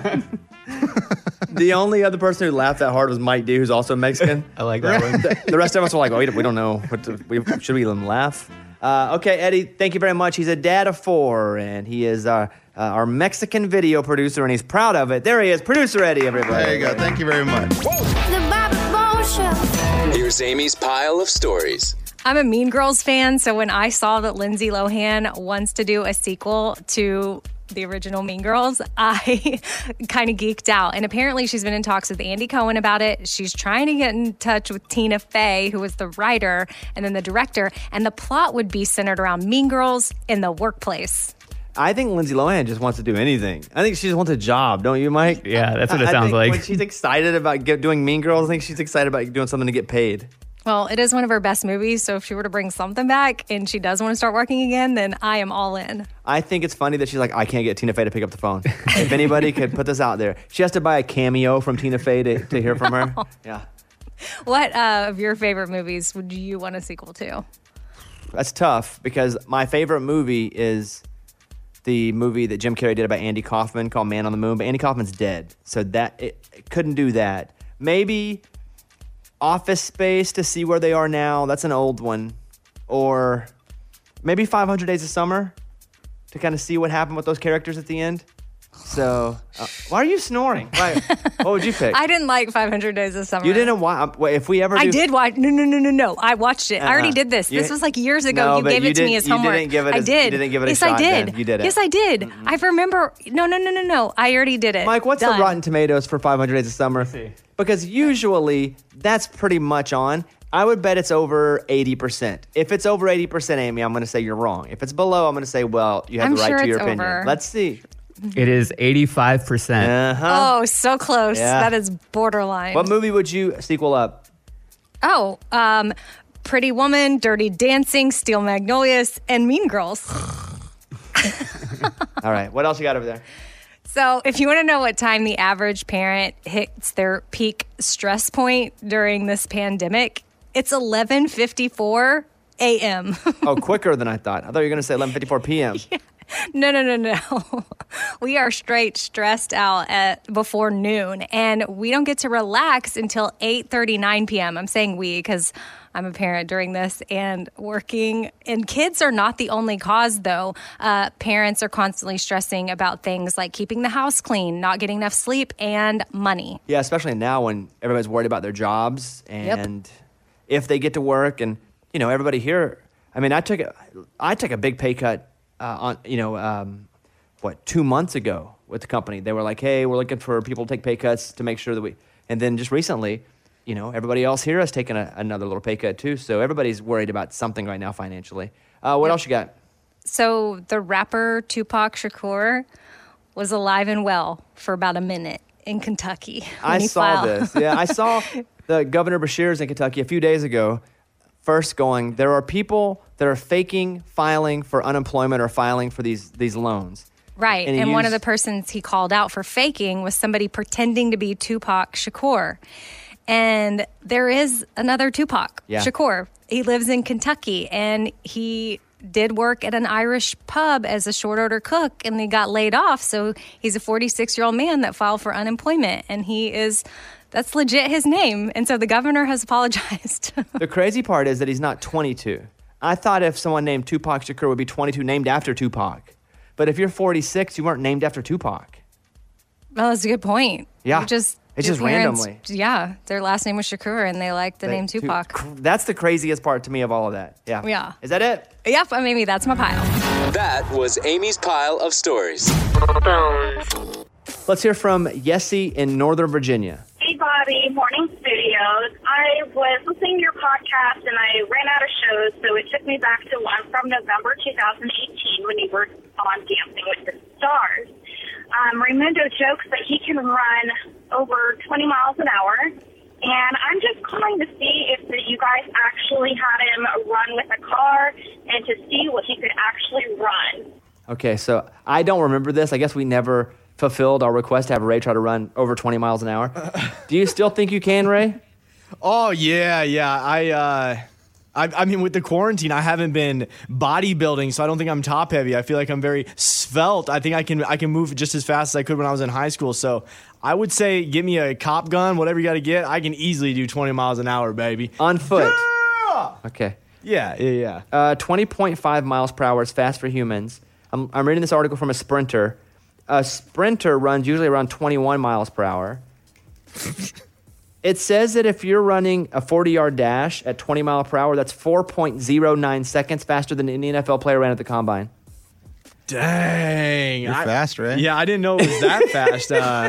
S2: The only other person who laughed that hard was Mike D, who's also Mexican.
S6: I like that one.
S2: The, the rest of us were like, oh, we don't, we don't know. What to, we, should we let him laugh? Uh, okay, Eddie, thank you very much. He's a dad of four, and he is uh, uh, our Mexican video producer, and he's proud of it. There he is, Producer Eddie, everybody.
S4: There you go. Thank you very much.
S16: The Bobby Bones Show.
S14: Here's Amy's pile of stories.
S3: I'm a Mean Girls fan, so when I saw that Lindsay Lohan wants to do a sequel to the original Mean Girls, I kind of geeked out. And apparently she's been in talks with Andy Cohen about it. She's trying to get in touch with Tina Fey, who was the writer and then the director. And the plot would be centered around Mean Girls in the workplace.
S2: I think Lindsay Lohan just wants to do anything. I think she just wants a job, don't you, Mike?
S6: Yeah, that's what it
S2: I
S6: sounds
S2: think
S6: like.
S2: When she's excited about get, doing Mean Girls, I think she's excited about doing something to get paid.
S3: Well, it is one of her best movies, so if she were to bring something back and she does want to start working again, then I am all in.
S2: I think it's funny that she's like, I can't get Tina Fey to pick up the phone. If anybody could put this out there. She has to buy a cameo from Tina Fey to, to hear from her. Yeah.
S3: What uh, of your favorite movies would you want a sequel to?
S2: That's tough because my favorite movie is the movie that Jim Carrey did about Andy Kaufman called Man on the Moon, but Andy Kaufman's dead. So that it, it couldn't do that. Maybe Office Space to see where they are now. That's an old one. Or maybe five hundred Days of Summer to kind of see what happened with those characters at the end. So, uh, why are you snoring? Why, what would you pick?
S3: I didn't like five hundred Days of Summer.
S2: You didn't watch. Wait, if we ever, do,
S3: I did watch. No, no, no, no, no. I watched it. I already
S2: Uh-uh.
S3: did this.
S2: You-
S3: this was like years ago.
S2: No,
S3: you
S2: but
S3: gave
S2: you
S3: it to me
S2: didn't-
S3: as
S2: you
S3: homework.
S2: didn't give it
S3: I
S2: as-
S3: did.
S2: you didn't give it a
S3: yes,
S2: shot
S3: I did.
S2: then. You did it.
S3: Yes, I did. I remember. No, no, no, no, no. I already did it.
S2: Mike, what's
S3: Done.
S2: the Rotten Tomatoes for five hundred Days of Summer? Because usually that's pretty much on. I would bet it's over eighty percent. If it's over eighty percent, Amy, I'm going to say you're wrong. If it's below, I'm going to say, well, you have
S3: I'm
S2: the right
S3: sure
S2: to your
S3: it's
S2: opinion.
S3: over.
S2: Let's see.
S6: It is eighty-five percent.
S2: Uh-huh.
S3: Oh, so close.
S2: Yeah.
S3: That is borderline.
S2: What movie would you sequel up?
S3: Oh, um, Pretty Woman, Dirty Dancing, Steel Magnolias, and Mean Girls.
S2: All right. What else you got over there?
S3: So, if you want to know what time the average parent hits their peak stress point during this pandemic, it's eleven fifty-four a.m.
S2: Oh, quicker than I thought. I thought you were going to say eleven fifty-four p.m.
S3: No, no, no, no. We are straight stressed out at before noon, and we don't get to relax until eight thirty-nine p.m. I'm saying we because I'm a parent during this and working. And kids are not the only cause, though. Uh, parents are constantly stressing about things like keeping the house clean, not getting enough sleep, and money.
S2: Yeah, especially now when everybody's worried about their jobs and if they get to work. And, you know, everybody here, I mean, I took a, I took a big pay cut uh, on, you know, um, what, two months ago with the company. They were like, hey, we're looking for people to take pay cuts to make sure that we, and then just recently, you know, everybody else here has taken a, another little pay cut too. So everybody's worried about something right now financially. Uh, what
S3: Yep.
S2: else you got?
S3: So the rapper Tupac Shakur was alive and well for about a minute in Kentucky. when
S2: I
S3: he
S2: saw
S3: filed.
S2: this. Yeah, I saw the Governor Beshears in Kentucky a few days ago first going, there are people that are faking filing for unemployment or filing for these these loans.
S3: Right.
S2: And
S3: And,
S2: he
S3: one of
S2: used-
S3: the persons he called out for faking was somebody pretending to be Tupac Shakur. And there is another Tupac
S2: Yeah.
S3: Shakur. He lives in Kentucky and he did work at an Irish pub as a short order cook, and he got laid off. So he's a forty-six-year-old man that filed for unemployment, and he is, that's legit his name. And so the governor has apologized.
S2: The crazy part is that he's not twenty-two. I thought if someone named Tupac Shakur would be twenty-two, named after Tupac. But if you're forty-six, you weren't named after Tupac.
S3: Well, that's a good point.
S2: Yeah.
S3: You just
S2: It's
S3: your
S2: just
S3: parents-
S2: randomly.
S3: Yeah, their last name was Shakur, and they liked the
S2: They-
S3: name
S2: Tu-
S3: Tupac.
S2: cr- That's the craziest part to me of all of that. Yeah.
S3: Yeah.
S2: Is that it?
S3: Yep, uh, maybe that's my pile.
S14: That was Amy's pile of stories.
S2: Let's hear from Yessie in Northern Virginia.
S17: Hey, Bobby, Morning Studios. I was listening to your podcast and I ran out of shows, so it took me back to one from November twenty eighteen when you were on Dancing with the Stars. Um, Raimundo jokes that he can run over twenty miles an hour, and I'm just calling to see if the, you guys actually had him run with a car and to see what he could actually run.
S2: Okay, so I don't remember this. I guess we never fulfilled our request to have Ray try to run over twenty miles an hour. Do you still think you can, Ray?
S7: Oh yeah, yeah. I, uh, I, I mean, with the quarantine, I haven't been bodybuilding, so I don't think I'm top heavy. I feel like I'm very svelte. I think I can, I can move just as fast as I could when I was in high school. So I would say, give me a cop gun, whatever you got to get. I can easily do twenty miles an hour, baby.
S2: On foot.
S7: Yeah!
S2: Okay.
S7: Yeah, yeah, yeah.
S2: Uh, twenty point five miles per hour is fast for humans. I'm, I'm reading this article from a sprinter. A sprinter runs usually around twenty-one miles per hour. It says that if you're running a forty-yard dash at twenty miles per hour, that's four point zero nine seconds faster than any N F L player ran at the combine.
S7: Dang.
S4: You're
S7: I-
S4: fast, Ray.
S7: Yeah, I didn't know it was that fast. Uh,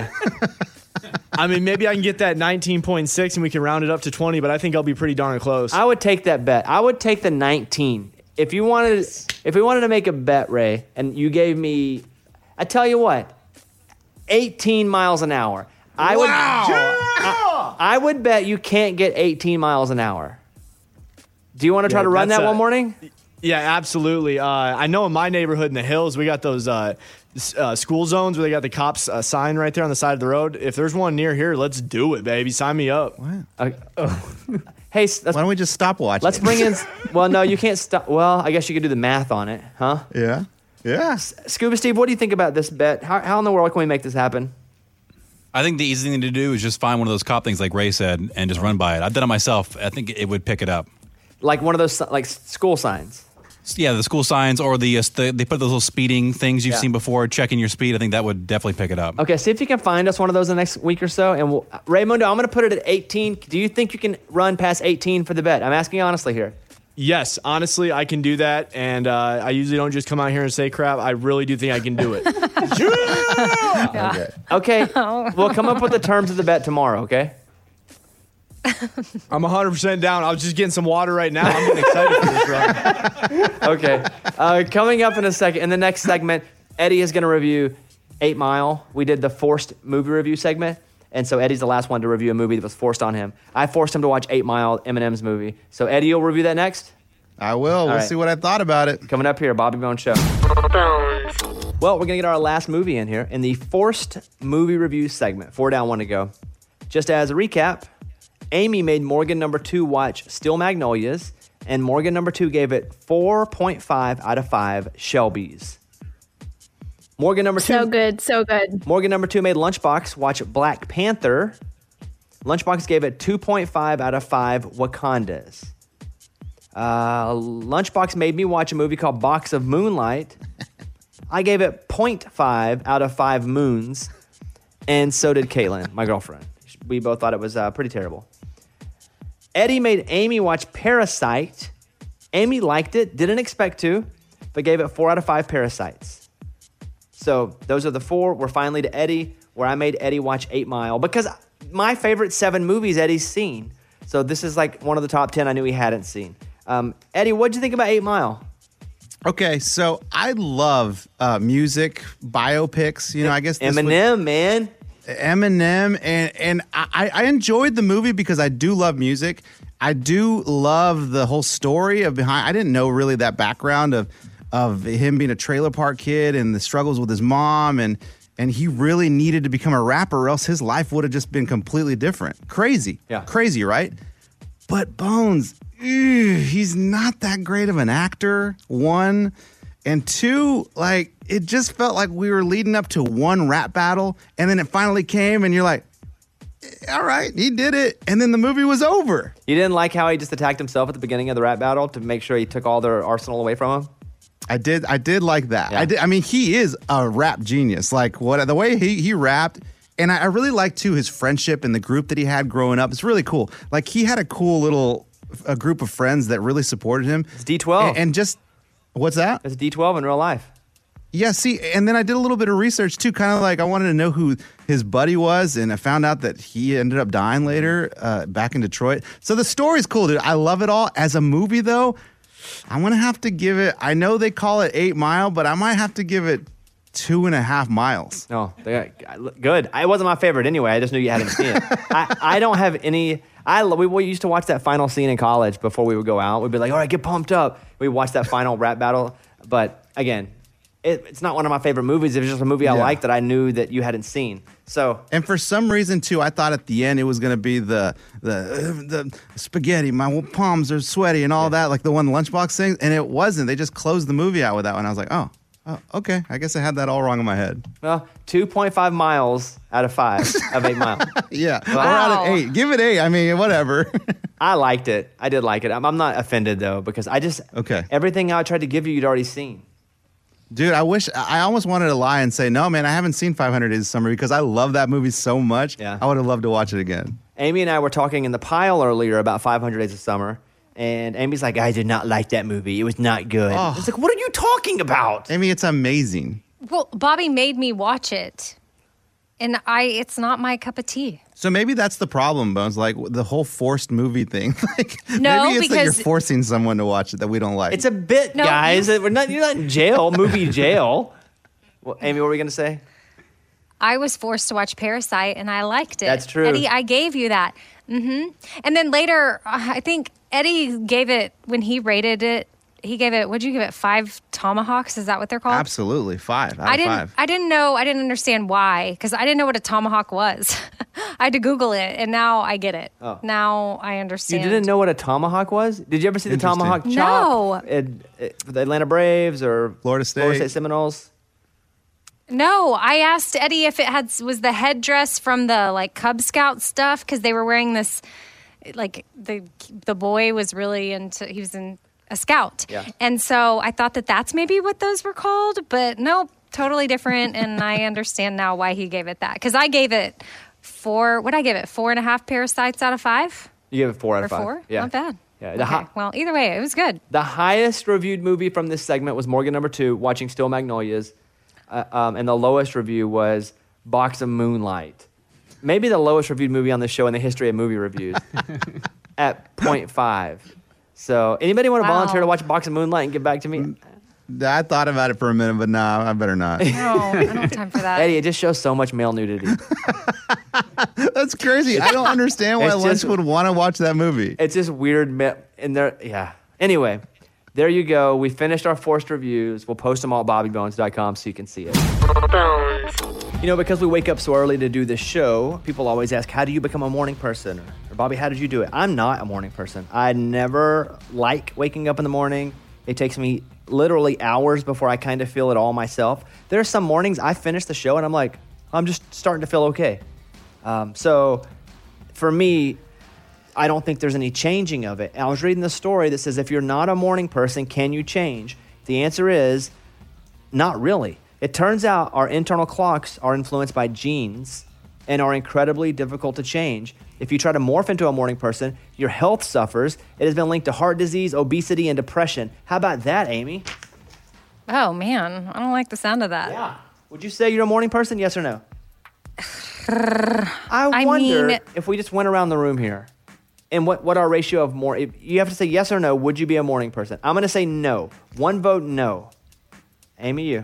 S7: I mean, maybe I can get that nineteen point six and we can round it up to twenty, but I think I'll be pretty darn close.
S2: I would take that bet. I would take the nineteen. If you wanted, if we wanted to make a bet, Ray, and you gave me, I tell you what, eighteen miles an hour. I would, I, I would bet you can't get eighteen miles an hour. Do you want to try
S7: Yeah,
S2: to run
S7: that's
S2: that
S7: a-
S2: one morning?
S7: Yeah, absolutely. Uh, I know in my neighborhood in the hills, we got those uh, s- uh, school zones where they got the cops uh, sign right there on the side of the road. If there's one near here, let's do it, baby. Sign me up.
S2: Uh, oh. Hey, s- let's,
S4: Why don't we just stop watching?
S2: let's bring in. Well, no, you can't stop. Well, I guess you could do the math on it, huh?
S4: Yeah. Yeah.
S2: Scuba Steve, what do you think about this bet? How, how in the world can we make this happen?
S18: I think the easy thing to do is just find one of those cop things like Ray said and just run by it. I've done it myself. I think it would pick it up.
S2: Like one of those like school signs.
S18: Yeah, the school signs or the, uh, the they put those little speeding things you've
S2: Yeah.
S18: seen before, checking your speed. I think that would definitely pick it up.
S2: Okay, see if you can find us one of those in the next week or so. And we'll, Raymundo, I'm going to put it at eighteen. Do you think you can run past eighteen for the bet? I'm asking honestly here.
S7: Yes, honestly, I can do that. And uh, I usually don't just come out here and say crap. I really do think I can do it.
S2: Okay. Okay, we'll come up with the terms of the bet tomorrow, okay?
S7: I'm one hundred percent down. I was just getting some water right now. I'm getting excited for this run.
S2: Okay. Uh, coming up in a second, in the next segment, Eddie is going to review Eight Mile. We did the forced movie review segment, and so Eddie's the last one to review a movie that was forced on him. I forced him to watch Eight Mile, Eminem's movie. So Eddie will review that next?
S4: I will.
S2: All
S4: We'll
S2: right.
S4: see what I thought about it.
S2: Coming up here, Bobby Bones Show. Well, we're going to get our last movie in here in the forced movie review segment. Four down, one to go. Just as a recap, Amy made Morgan number two watch Steel Magnolias, and Morgan number two gave it four point five out of five Shelby's. Morgan number two.
S8: So good, so good.
S2: Morgan number two made Lunchbox watch Black Panther. Lunchbox gave it two point five out of five Wakandas. Uh, Lunchbox made me watch a movie called Box of Moonlight. I gave it zero point five out of five moons. And so did Caitlin, my girlfriend. We both thought it was uh, pretty terrible. Eddie made Amy watch Parasite. Amy liked it, didn't expect to, but gave it four out of five Parasites. So those are the four. We're finally to Eddie, where I made Eddie watch Eight Mile because my favorite seven movies Eddie's seen. So this is like one of the top ten I knew he hadn't seen. Um, Eddie, what'd you think about Eight Mile?
S4: Okay, so I love uh, music, biopics. You know, I guess this
S2: Eminem, man.
S4: Eminem, and and I, I enjoyed the movie because I do love music. I do love the whole story of behind. I didn't know really that background of of him being a trailer park kid and the struggles with his mom, and and he really needed to become a rapper, or else his life would have just been completely different. Crazy,
S2: Yeah.
S4: crazy, right? But Bones, ew, he's not that great of an actor, one. And two, like, it just felt like we were leading up to one rap battle, and then it finally came, and you're like, all right, he did it. And then the movie was over.
S2: You didn't like how he just attacked himself at the beginning of the rap battle to make sure he took all their arsenal away from him?
S4: I did I did like that. Yeah. I did. I mean, he is a rap genius. Like, what the way he, he rapped, and I, I really like, too, his friendship and the group that he had growing up. It's really cool. Like, he had a cool little a group of friends that really supported him.
S2: It's D twelve.
S4: And, and just, what's that?
S2: It's D twelve in real life.
S4: Yeah, see, and then I did a little bit of research, too, kind of like I wanted to know who his buddy was, and I found out that he ended up dying later uh, back in Detroit. So the story's cool, dude. I love it all. As a movie, though, I'm going to have to give it, I know they call it Eight Mile, but I might have to give it two and a half miles.
S2: No, they got, good. It wasn't my favorite anyway. I just knew you hadn't seen it. I, I don't have any, I we, we used to watch that final scene in college before we would go out. We'd be like, all right, get pumped up. We'd watch that final rap battle. But again, It, it's not one of my favorite movies. It was just a movie I
S4: Yeah.
S2: liked that I knew that you hadn't seen. So,
S4: and for some reason too, I thought at the end it was going to be the the the spaghetti. My palms are sweaty and all that, like the one Lunchbox thing, and it wasn't. They just closed the movie out with that one. I was like, oh, oh, okay. I guess I had that all wrong in my head.
S2: well, two point five miles out of five of eight miles.
S4: Yeah,
S2: Wow.
S4: or out of eight. Give it eight. I mean, whatever.
S2: I liked it. I did like it. I'm, I'm not offended though because I just
S4: Okay.
S2: everything I tried to give you, you'd already seen.
S4: Dude, I wish I almost wanted to lie and say, no, man, I haven't seen five hundred Days of Summer because I love that movie so much.
S2: Yeah.
S4: I would have loved to watch it again.
S2: Amy and I were talking in the pile earlier about five hundred Days of Summer, and Amy's like, I did not like that movie. It was not good.
S4: Oh.
S2: It's like, what are you talking about?
S4: Amy, it's amazing.
S3: Well, Bobby made me watch it, and I it's not my cup of tea.
S4: So maybe that's the problem, Bones, like the whole forced movie thing. like,
S3: No,
S4: maybe it's that you're
S3: because-
S4: forcing someone to watch it that we don't like.
S2: It's a bit,
S3: No,
S2: guys.
S3: you-
S2: We're not, you're not in jail, movie jail. Well, Amy, what were we going to say?
S3: I was forced to watch Parasite, and I liked it.
S2: That's true.
S3: Eddie, I gave you that. hmm And then later, uh, I think Eddie gave it, when he rated it, he gave it, what'd you give it, five tomahawks? Is that what they're called?
S4: Absolutely. Five out
S3: I
S4: of
S3: didn't.
S4: five.
S3: I didn't know. I didn't understand why because I didn't know what a tomahawk was. I had to Google it, and now I get it.
S2: Oh.
S3: Now I
S2: You
S3: understand.
S2: didn't know what a tomahawk was? Did you ever see the
S4: Interesting.
S2: tomahawk chop?
S3: No.
S2: At, at the Atlanta Braves or
S4: Florida State.
S2: Florida State Seminoles?
S3: No, I asked Eddie if it had was the headdress from the like Cub Scout stuff because they were wearing this. Like the the boy was really into. He was in a scout,
S2: Yeah.
S3: and so I thought that that's maybe what those were called, but nope, totally different. And I understand now why he gave it that because I gave it four. What I give it four and a half parasites out of five.
S2: You gave it four out
S3: Or
S2: of five.
S3: four?
S2: Yeah.
S3: Not bad.
S2: Yeah.
S3: Okay.
S2: The, hi-
S3: Well, either way, it was good.
S2: the highest reviewed movie from this segment was Morgan Number Two, Watching Still Magnolias. Uh, um, and the lowest review was Box of Moonlight. Maybe the lowest reviewed movie on the show in the history of movie reviews at point five. So anybody want to
S3: Wow.
S2: volunteer to watch Box of Moonlight and get back to me?
S4: I thought about it for a minute, but nah, I better not.
S3: No, I don't have time for that.
S2: Eddie, it just shows so much male nudity.
S4: That's crazy. I don't understand why
S2: It's
S4: Lunch
S2: just-
S4: would want to watch that movie.
S2: It's just weird. Me- and there, yeah. Anyway, there you go. We finished our forced reviews. We'll post them all at bobby bones dot com so you can see it.
S1: Bones.
S2: You know, because we wake up so early to do this show, people always ask, how do you become a morning person? Or, or Bobby, how did you do it? I'm not a morning person. I never like waking up in the morning. It takes me literally hours before I kind of feel it all myself. There are some mornings I finish the show and I'm like, I'm just starting to feel okay. Um, so for me, I don't think there's any changing of it. And I was reading the story that says if you're not a morning person, can you change? The answer is not really. It turns out our internal clocks are influenced by genes and are incredibly difficult to change. If you try to morph into a morning person, your health suffers. It has been linked to heart disease, obesity, and depression. How about that, Amy?
S3: Oh man, I don't like the sound of that.
S2: Yeah. Would you say you're a morning person, yes or no? I
S3: I
S2: wonder
S3: mean-
S2: if we just went around the room here and what, what our ratio of more, if you have to say yes or no, would you be a morning person? I'm going to say no. One vote, no. Amy, you.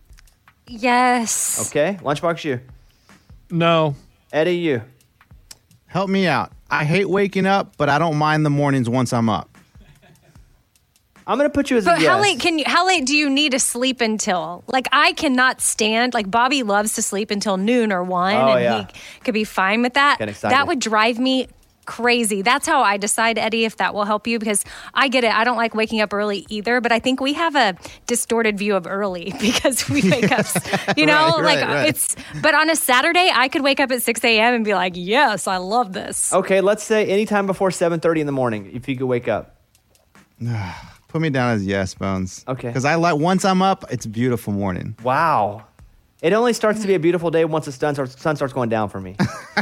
S3: Yes.
S2: Okay. Lunchbox, you.
S5: No.
S2: Eddie, you.
S4: Help me out. I hate waking up, but I don't mind the mornings once I'm up.
S2: I'm going to put you as
S3: But
S2: a yes.
S3: how late can you? How late do you need to sleep until? Like I cannot stand. Like Bobby loves to sleep until noon or one,
S2: Oh,
S3: and
S2: yeah.
S3: he could be fine with that.
S2: Get excited.
S3: That would drive me crazy. That's how I decide, Eddie, if that will help you, because I get it. I don't like waking up early either, but I think we have a distorted view of early because we wake up, you know,
S2: Right,
S3: like
S2: right, right.
S3: it's, but on a Saturday, I could wake up at six a.m. and be like, yes, I love this.
S2: Okay, let's say anytime before seven thirty in the morning, if you could wake up.
S4: Put me down as yes, Bones.
S2: Okay.
S4: Because I like once I'm up, it's a beautiful morning.
S2: Wow. It only starts to be a beautiful day once the sun starts, sun starts going down for me.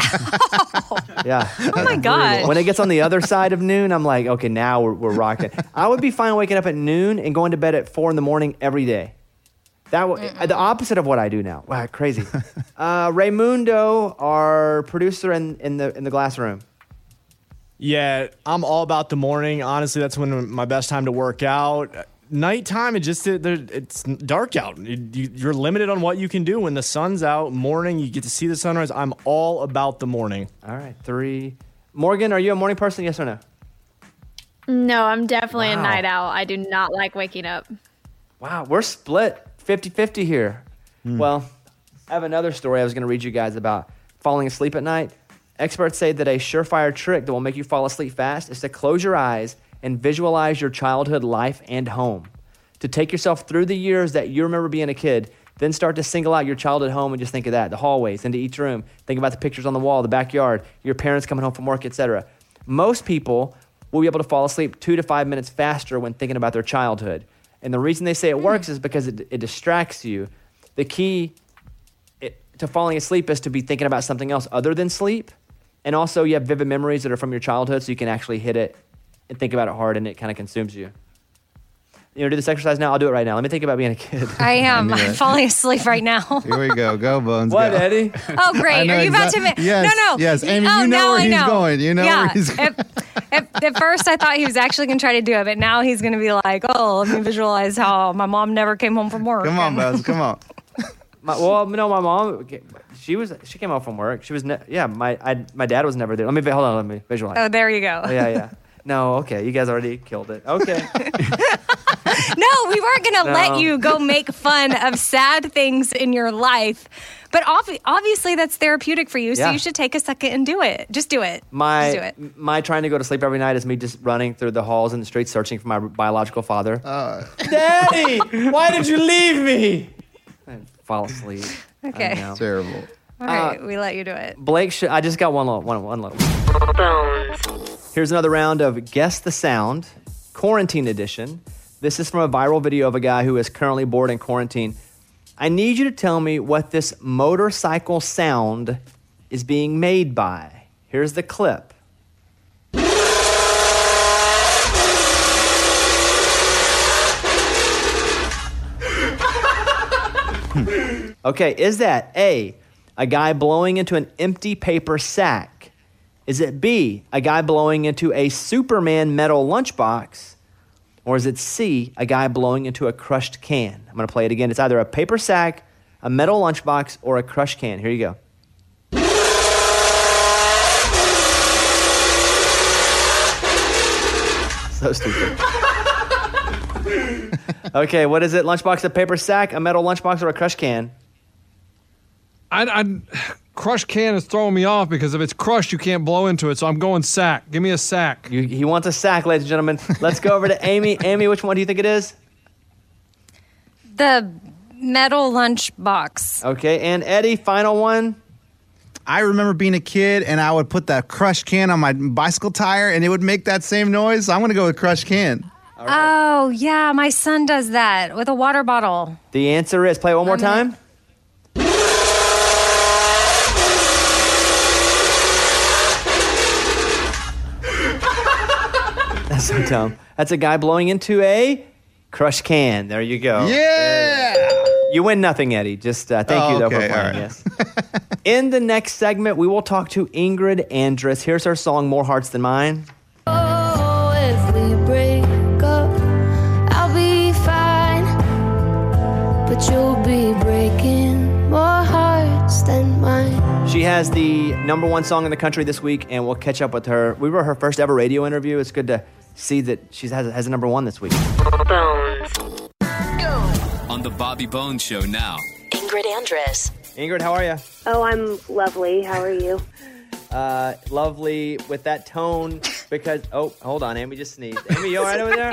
S2: Yeah.
S3: Oh my God.
S2: When it gets on the other side of noon, I'm like, okay, now we're, we're rocking. I would be fine waking up at noon and going to bed at four in the morning every day. That w- the opposite of what I do now. Wow, crazy. uh, Raymundo, our producer in, in the in the glass room.
S7: Yeah, I'm all about the morning. Honestly, that's when my best time to work out. Nighttime, it just it, there- it's dark out. It- you, you're limited on what you can do when the sun's out. Morning, you get to see the sunrise. I'm all about the morning.
S2: All right, three. Morgan, are you a morning person? Yes or no?
S8: No, I'm definitely a
S2: Wow.
S8: night owl. I do not like waking up.
S2: Wow, we're split fifty-fifty here. Well, I have another story I was going to read you guys about falling asleep at night. Experts say that a surefire trick that will make you fall asleep fast is to close your eyes and visualize your childhood life and home. To take yourself through the years that you remember being a kid, then start to single out your childhood home and just think of that, the hallways, into each room. Think about the pictures on the wall, the backyard, your parents coming home from work, et cetera. Most people will be able to fall asleep two to five minutes faster when thinking about their childhood. And the reason they say it works is because it, it distracts you. The key it, to falling asleep is to be thinking about something else other than sleep. And also you have vivid memories that are from your childhood, so you can actually hit it and think about it hard, and it kind of consumes you. You know, do this exercise now? I'll do it right now. Let me think about being a kid.
S3: I am.
S4: knew
S3: I'm
S4: it.
S3: falling asleep right now.
S4: Here we go. Go, Bones.
S2: What,
S4: go.
S2: Eddie?
S3: Oh,
S4: I
S3: great.
S4: know
S3: Are you about to...
S4: exact-
S3: Ma-
S4: Yes,
S3: no, no.
S4: yes. Amy,
S3: oh,
S4: you know
S3: now
S4: where
S3: I
S4: he's
S3: know.
S4: going. You know
S3: yeah.
S4: where he's going.
S3: At, at, at first, I thought he was actually going to try to do it, but now he's going to be like, oh, let me visualize how my mom never came home from work.
S4: Come on, Bones. Come on.
S2: My, well, no, my mom, she was she came home from work. She was, ne- yeah, my I, my dad was never there. Let me, hold on, let me visualize.
S3: Oh, there you go.
S2: Oh, yeah, yeah. No, okay, you guys already killed it. Okay.
S3: No, we weren't going to
S2: No.
S3: let you go make fun of sad things in your life. But obvi- obviously, that's therapeutic for you, so
S2: Yeah.
S3: you should take a second and do it. Just do it.
S2: My
S3: Just do it.
S2: my trying to go to sleep every night is me just running through the halls and the streets searching for my biological father. Daddy, why did you leave me? I fall asleep.
S3: Okay.
S2: I know.
S4: Terrible.
S3: All right, we let you do it.
S2: Blake, sh- I just got one little, one, one little. Here's another round of Guess the Sound, Quarantine Edition. This is from a viral video of a guy who is currently bored in quarantine. I need you to tell me what this motorcycle sound is being made by. Here's the clip. Okay, is that A, a guy blowing into an empty paper sack? Is it B, a guy blowing into a Superman metal lunchbox? Or is it C, a guy blowing into a crushed can? I'm going to play it again. It's either a paper sack, a metal lunchbox, or a crushed can. Here you go. So stupid. Okay, what is it? Lunchbox, a paper sack, a metal lunchbox, or a crushed can?
S5: I, I crushed can is throwing me off because if it's crushed, you can't blow into it. So I'm going sack. Give me a sack.
S2: You, he wants a sack, ladies and gentlemen. Let's go over to Amy. Amy, which one do you think it is?
S3: The metal lunchbox.
S2: Okay, and Eddie, final one.
S4: I remember being a kid and I would put that crushed can on my bicycle tire and it would make that same noise. So I'm going to go with crushed can.
S3: Oh, yeah, my son does that with a water bottle.
S2: The answer is, play it one more time. That's so dumb. That's a guy blowing into a crushed can. There you go.
S4: Yeah.
S2: You win nothing, Eddie. Just uh, thank
S4: Oh,
S2: you, though,
S4: okay,
S2: for
S4: all
S2: playing.
S4: right.
S2: Yes. In the next segment, we will talk to Ingrid Andress. Here's her song, More Hearts Than Mine.
S16: Oh, if we break up, I'll be fine. But you'll be breaking more hearts than mine.
S2: She has the number one song in the country this week, and we'll catch up with her. We were her first ever radio interview. It's good to see that she has, has a number one this week.
S14: On the Bobby Bones Show now.
S1: Ingrid Andress.
S2: Ingrid, how are you?
S19: Oh, I'm lovely. How are you?
S2: Uh, uh, lovely with that tone because, oh, hold on, Amy just sneezed. Amy, you all right over there?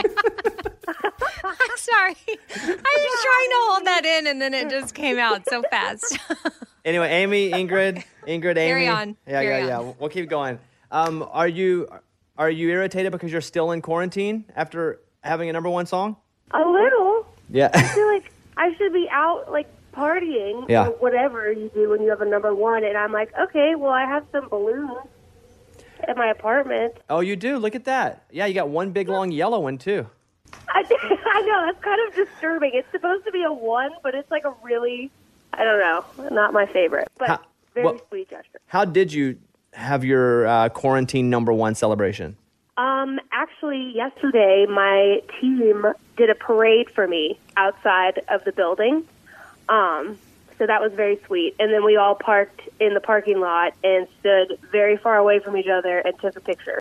S3: I'm sorry. I was trying to hold that in, and then it just came out so fast.
S2: Anyway, Amy, Ingrid, Ingrid, Amy.
S3: Carry on.
S2: Yeah,
S3: Carry
S2: yeah,
S3: on.
S2: yeah. We'll keep going. Um, are you are you irritated because you're still in quarantine after having a number one song?
S19: A little.
S2: Yeah.
S19: I feel like I should be out, like, partying
S2: Yeah.
S19: or whatever you do when you have a number one. And I'm like, okay, well, I have some balloons at my apartment.
S2: Oh, you do? Look at that. Yeah, you got one big long yellow one too.
S19: I, I know, that's kind of disturbing. It's supposed to be a one, but it's like a really, I don't know, not my favorite. But
S2: How-
S19: very
S2: well-
S19: sweet gesture.
S2: How did you have your uh, quarantine number one celebration?
S19: Um, actually, yesterday my team did a parade for me outside of the building. Um, so that was very sweet. And then we all parked in the parking lot and stood very far away from each other and took a picture.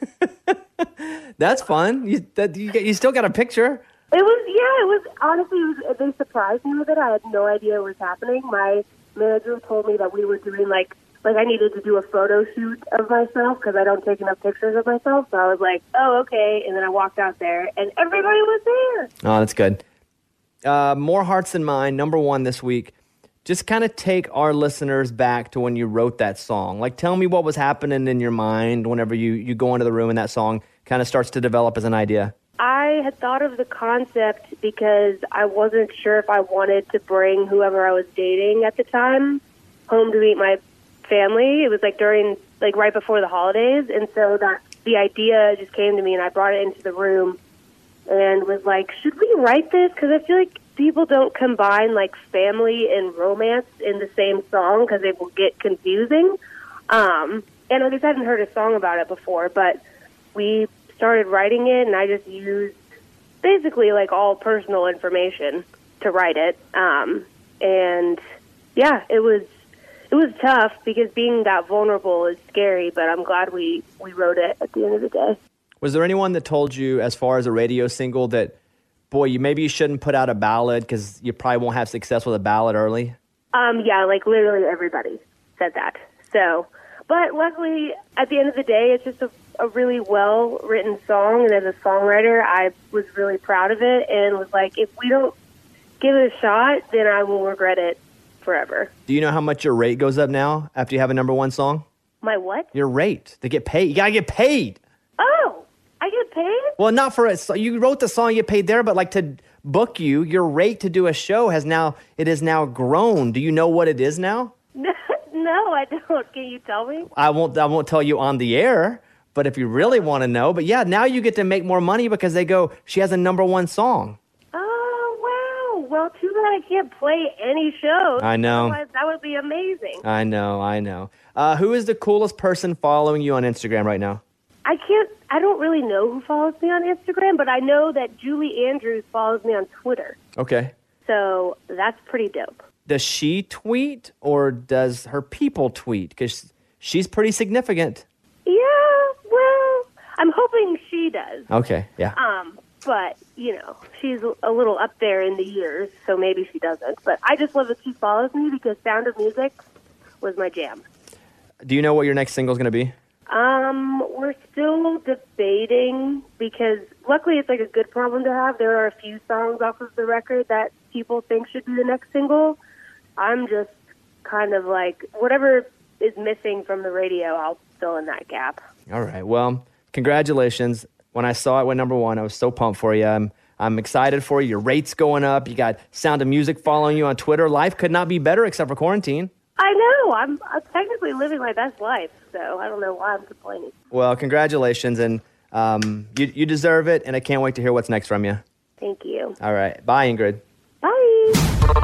S2: That's fun. You, that, you, get- you still got a picture.
S19: It was, yeah, it was, honestly, it was, they surprised me with it. I had no idea it was happening. My manager told me that we were doing, like, like I needed to do a photo shoot of myself because I don't take enough pictures of myself. So I was like, oh, okay. And then I walked out there and everybody was there.
S2: Oh, that's good. Uh, More Hearts Than Mine, number one this week. Just kind of take our listeners back to when you wrote that song. Like, tell me what was happening in your mind whenever you, you go into the room and that song kind of starts to develop as an idea.
S19: I had thought of the concept because I wasn't sure if I wanted to bring whoever I was dating at the time home to meet my family. It was like during, like right before the holidays. And so that the idea just came to me and I brought it into the room and was like, should we write this? Because I feel like people don't combine like family and romance in the same song because it will get confusing. Um, and I just hadn't heard a song about it before, but we started writing it and I just used basically like all personal information to write it. Um, and yeah, it was, it was tough because being that vulnerable is scary, but I'm glad we, we wrote it at the end of the day.
S2: Was there anyone that told you, as far as a radio single, that, boy, you maybe you shouldn't put out a ballad because you probably won't have success with a ballad early?
S19: Um, yeah, like literally everybody said that. So, but luckily at the end of the day, it's just a, a really well-written song. And as a songwriter, I was really proud of it and was like, if we don't give it a shot, then I will regret it forever.
S2: Do you know how much your rate goes up now after you have a number one song?
S19: My what?
S2: Your rate. To get paid. You got to get paid.
S19: Oh, I get paid?
S2: Well, not for it. So you wrote the song, you get paid there, but like to book you, your rate to do a show has now, it has now grown. Do you know what it is now?
S19: No, I don't. Can you tell me?
S2: I won't, I won't tell you on the air, but if you really want to know, but yeah, now you get to make more money because they go, she has a number one song.
S19: Oh, wow. Well, too bad I can't play any shows.
S2: I know.
S19: Otherwise, that would be amazing.
S2: I know, I know. Uh, who is the coolest person following you on Instagram right now?
S19: I can't, I don't really know who follows me on Instagram, but I know that Julie Andrews follows me on Twitter.
S2: Okay.
S19: So that's pretty dope.
S2: Does she tweet or does her people tweet? Because she's pretty significant.
S19: Yeah, well, I'm hoping she does.
S2: Okay, yeah.
S19: Um, but, you know, she's a little up there in the years, so maybe she doesn't. But I just love that she follows me because Sound of Music was my jam.
S2: Do you know what your next single is going to be?
S19: Um, we're still debating because luckily it's like a good problem to have. There are a few songs off of the record that people think should be the next single. I'm just kind of like, whatever is missing from the radio, I'll fill in that gap.
S2: All right. Well, congratulations. When I saw it went number one, I was so pumped for you. I'm, I'm excited for you. Your rate's going up. You got Sound of Music following you on Twitter. Life could not be better except for quarantine.
S19: I know. I'm, I'm technically living my best life, so I don't know why I'm complaining.
S2: Well, congratulations, and um, you, you deserve it, and I can't wait to hear what's next from you.
S19: Thank you.
S2: All right. Bye, Ingrid.
S19: Bye.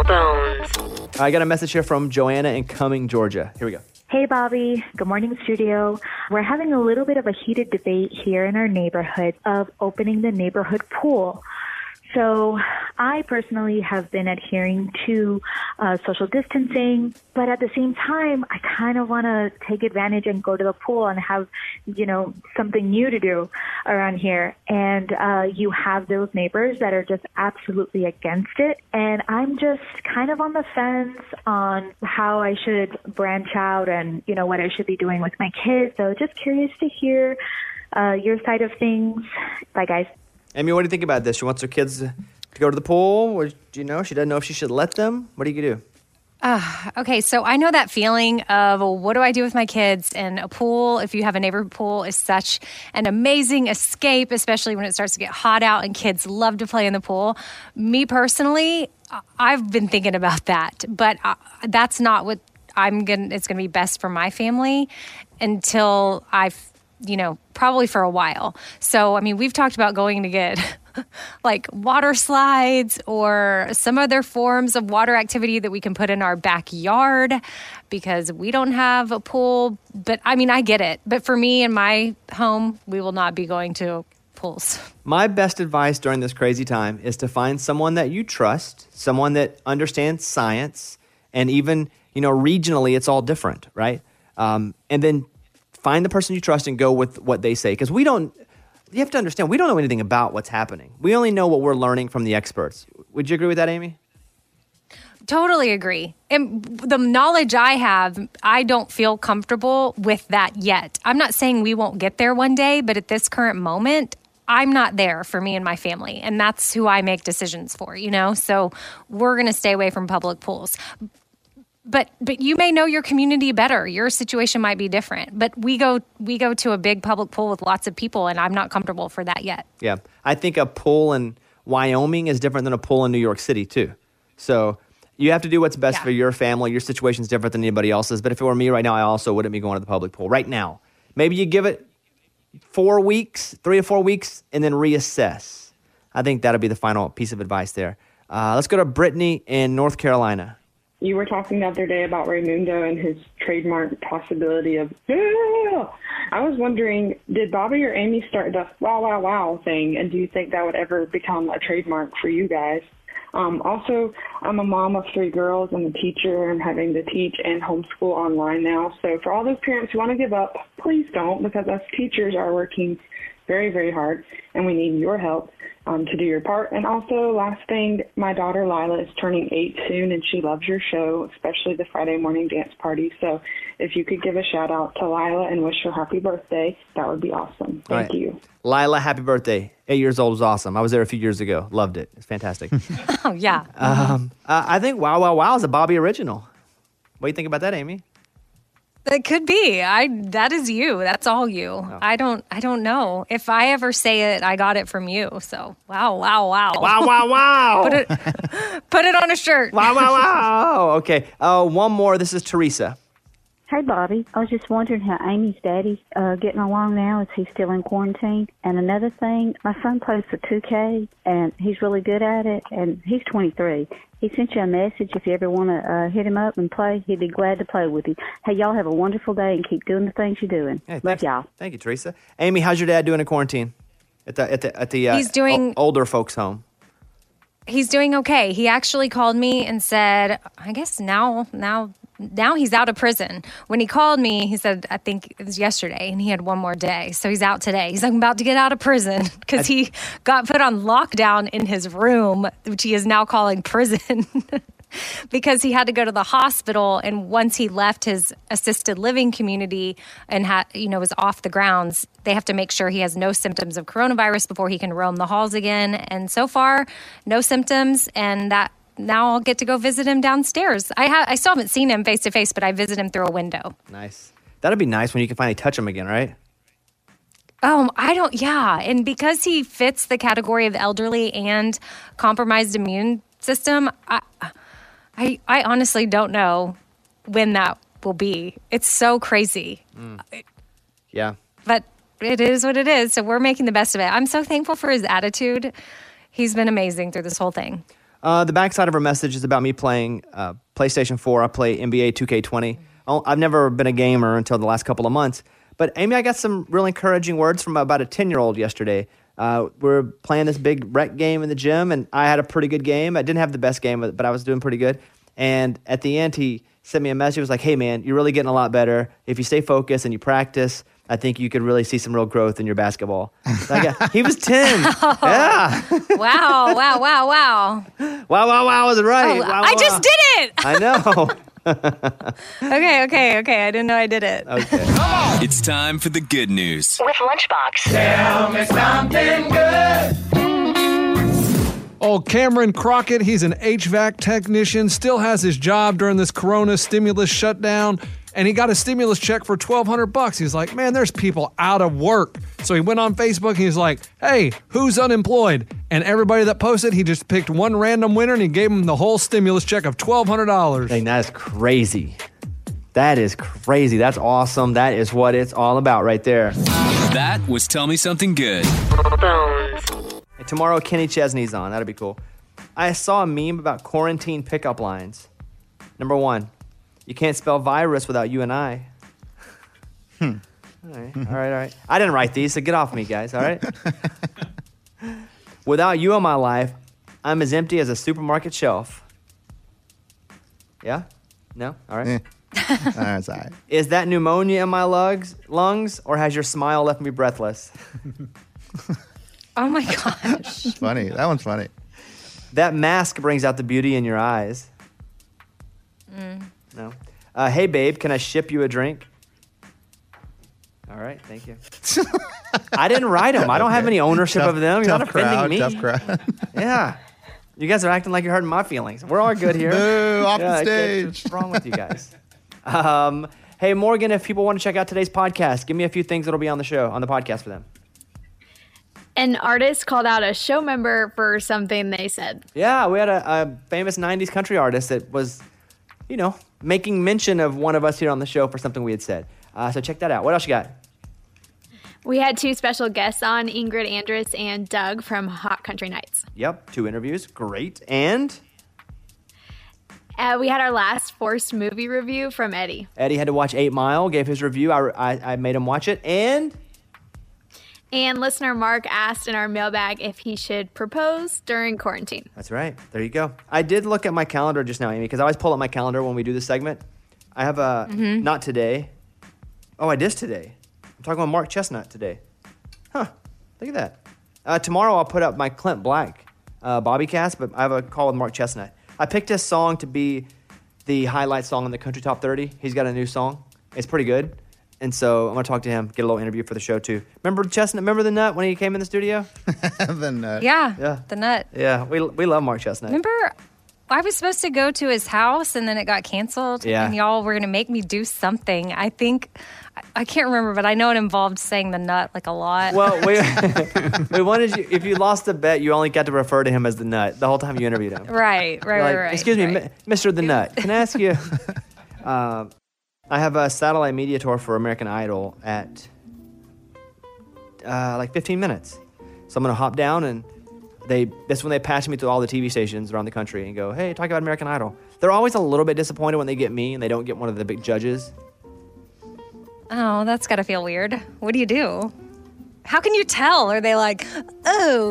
S2: I got a message here from Joanna in Cumming, Georgia. Here we go.
S20: Hey, Bobby. Good morning, studio. We're having a little bit of a heated debate here in our neighborhood of opening the neighborhood pool. So I personally have been adhering to uh, social distancing, but at the same time, I kind of want to take advantage and go to the pool and have, you know, something new to do around here. And uh, you have those neighbors that are just absolutely against it. And I'm just kind of on the fence on how I should branch out and, you know, what I should be doing with my kids. So just curious to hear uh, your side of things. Bye, guys.
S2: Amy, what do you think about this? She wants her kids to go to the pool. Or, do you know? She doesn't know if she should let them. What do you do?
S3: Uh, okay, so I know that feeling of well, what do I do with my kids? And a pool, if you have a neighborhood pool, is such an amazing escape, especially when it starts to get hot out and kids love to play in the pool. Me personally, I've been thinking about that, but uh, that's not what I'm going to, it's going to be best for my family until I've, you know, probably for a while. So, I mean, we've talked about going to get like water slides or some other forms of water activity that we can put in our backyard because we don't have a pool. But I mean, I get it. But for me and my home, we will not be going to pools.
S2: My best advice during this crazy time is to find someone that you trust, someone that understands science, and even, you know, regionally, it's all different, right? Um, and then find the person you trust and go with what they say. Because we don't, you have to understand, we don't know anything about what's happening. We only know what we're learning from the experts. Would you agree with that, Amy?
S3: Totally agree. And the knowledge I have, I don't feel comfortable with that yet. I'm not saying we won't get there one day, but at this current moment, I'm not there for me and my family. And that's who I make decisions for, you know? So we're going to stay away from public pools. But but you may know your community better. Your situation might be different. But we go we go to a big public pool with lots of people, and I'm not comfortable for that yet.
S2: Yeah. I think a pool in Wyoming is different than a pool in New York City, too. So you have to do what's best
S3: Yeah.
S2: for your family. Your situation is different than anybody else's. But if it were me right now, I also wouldn't be going to the public pool right now. Maybe you give it four weeks, three or four weeks, and then reassess. I think that'll be the final piece of advice there. Uh, let's go to Brittany in North Carolina.
S21: You were talking the other day about Raymundo and his trademark possibility of, yeah! I was wondering, did Bobby or Amy start the wow, wow, wow thing, and do you think that would ever become a trademark for you guys? Um, also, I'm a mom of three girls. I'm a teacher. I'm having to teach and homeschool online now. So for all those parents who want to give up, please don't, because us teachers are working very, very hard, and we need your help um, to do your part. And also, last thing, my daughter Lila is turning eight soon, and she loves your show, especially the Friday morning dance party. So if you could give a shout out to Lila and wish her happy birthday, that would be awesome. Thank
S2: All right.
S21: you.
S2: Lila, happy birthday. Eight years old was awesome. I was there a few years ago. Loved it. It's fantastic.
S3: Oh, yeah.
S2: um, uh, I think Wow Wow Wow is a Bobby original. What do you think about that, Amy?
S3: It could be. I that is you. That's all you.
S2: Oh.
S3: I don't I don't know. If I ever say it, I got it from you. So wow, wow, wow.
S2: Wow, wow, wow.
S3: put it put it on a shirt.
S2: Wow, wow, wow. Okay. Uh, one more. This is Teresa.
S22: Hey, Bobby. I was just wondering how Amy's daddy's uh, getting along now. Is he still in quarantine? And another thing, my son plays for two K, and he's really good at it, and he's twenty-three. He sent you a message. If you ever want to uh, hit him up and play, he'd be glad to play with you. Hey, y'all have a wonderful day and keep doing the things you're doing.
S2: Hey,
S22: Love
S2: thanks.
S22: y'all.
S2: Thank you, Teresa. Amy, how's your dad doing in quarantine? At the at the at the uh,
S3: He's doing-
S2: o- older folks' home.
S3: He's doing okay. He actually called me and said, I guess now now now he's out of prison. When he called me, he said, I think it was yesterday, and he had one more day. So he's out today. He's like, I'm about to get out of prison because he got put on lockdown in his room, which he is now calling prison. Because he had to go to the hospital, and once he left his assisted living community and had, you know, was off the grounds, they have to make sure he has no symptoms of coronavirus before he can roam the halls again. And so far, no symptoms, and that now I'll get to go visit him downstairs. I ha- I still haven't seen him face to face, but I visit him through a window.
S2: Nice. That'd be nice when you can finally touch him again, right?
S3: Oh, I don't, yeah. And because he fits the category of elderly and compromised immune system, I, I, I honestly don't know when that will be. It's so crazy.
S2: Mm. Yeah.
S3: But it is what it is. So we're making the best of it. I'm so thankful for his attitude. He's been amazing through this whole thing.
S2: Uh, the backside of her message is about me playing uh, PlayStation four. I play N B A two K twenty. Oh, I've never been a gamer until the last couple of months. But Amy, I got some real encouraging words from about a ten-year-old yesterday. Uh, we're playing this big rec game in the gym, and I had a pretty good game. I didn't have the best game, but I was doing pretty good. And at the end, he sent me a message. He was like, hey, man, you're really getting a lot better. If you stay focused and you practice, I think you could really see some real growth in your basketball. So I got, he was ten.
S3: Oh.
S2: Yeah.
S3: Wow, wow, wow, wow.
S2: Wow, wow, wow, I was right.
S3: Oh,
S2: wow,
S3: I
S2: wow.
S3: just did it.
S2: I know.
S3: Okay, okay, okay. I didn't know I did it.
S2: Okay.
S14: It's time for the good news.
S1: With Lunchbox.
S9: Tell me something good.
S5: Oh, Cameron Crockett, he's an H V A C technician, still has his job during this corona stimulus shutdown, and he got a stimulus check for twelve hundred bucks. He's like, man, there's people out of work. So he went on Facebook and he's like, hey, who's unemployed? And everybody that posted, he just picked one random winner and he gave him the whole stimulus check of twelve hundred dollars.
S2: Dang, that is crazy. That is crazy. That's awesome. That is what it's all about right there.
S14: That was Tell Me Something Good.
S2: Hey, tomorrow, Kenny Chesney's on. That'd be cool. I saw a meme about quarantine pickup lines. Number one, you can't spell virus without you and I.
S4: Hmm.
S2: All right, all right, all right. I didn't write these, so get off me, guys, all right? Without you in my life, I'm as empty as a supermarket shelf. Yeah? No? All right.
S4: Eh. That's all right.
S2: Is that pneumonia in my lungs, lungs, or has your smile left me breathless?
S3: Oh my gosh.
S4: It's funny. That one's funny.
S2: That mask brings out the beauty in your eyes.
S3: Mm.
S2: No. Uh, hey, babe, can I ship you a drink? All right, thank you. I didn't write them. I don't have
S4: Okay.
S2: any ownership
S4: Tough-
S2: of them. You're
S4: tough
S2: not offending
S4: crowd,
S2: me.
S4: tough crowd.
S2: Yeah. You guys are acting like you're hurting my feelings. We're all good here.
S4: Boo, off the
S2: Yeah,
S4: stage.
S2: What's wrong with you guys? Um, hey, Morgan, if people want to check out today's podcast, give me a few things that'll be on the show, on the podcast for them.
S8: An artist called out a show member for something they said.
S2: Yeah, we had a, a famous nineties country artist that was, you know, making mention of one of us here on the show for something we had said. Uh, so check that out. What else you got?
S8: We had two special guests on, Ingrid Andress and Doug from Hot Country Nights.
S2: Yep, two interviews. Great. And
S8: Uh, we had our last forced movie review from Eddie.
S2: Eddie had to watch Eight Mile, gave his review. I, I, I made him watch it. And
S8: And listener Mark asked in our mailbag if he should propose during quarantine.
S2: that's right. There you go. I did look at my calendar just now, Amy, because I always pull up my calendar when we do this segment. I have a,
S8: Mhm.
S2: not today. Oh, I did today. I'm talking about Mark Chestnut today. Huh. Look at that. Uh, tomorrow I'll put up my Clint Black uh, Bobby cast, but I have a call with Mark Chestnut. I picked his song to be the highlight song in the Country Top thirty. He's got a new song. It's pretty good. And so I'm going to talk to him, get a little interview for the show too. Remember Chestnut? Remember the Nut when he came in the studio?
S4: the Nut.
S3: Yeah,
S2: Yeah.
S3: the nut.
S2: Yeah, we we love Mark Chestnut.
S3: Remember, I was supposed to go to his house and then it got canceled.
S2: Yeah.
S3: And y'all were going to make me do something. I think, I, I can't remember, but I know it involved saying the nut like a lot.
S2: Well, we we wanted you. If you lost a bet, you only got to refer to him as the Nut the whole time you interviewed him.
S3: right, right,
S2: You're
S3: right,
S2: like,
S3: right.
S2: Excuse me,
S3: right.
S2: Mi- Mister the Nut. Can I ask you? uh, I have a satellite media tour for American Idol at uh, like fifteen minutes. So I'm gonna hop down and they. That's when they pass me to all the T V stations around the country and go, "Hey, talk about American Idol." They're always a little bit disappointed when they get me and they don't get one of the big judges.
S3: Oh, that's got to feel weird. What do you do? How can you tell? Are they like, oh,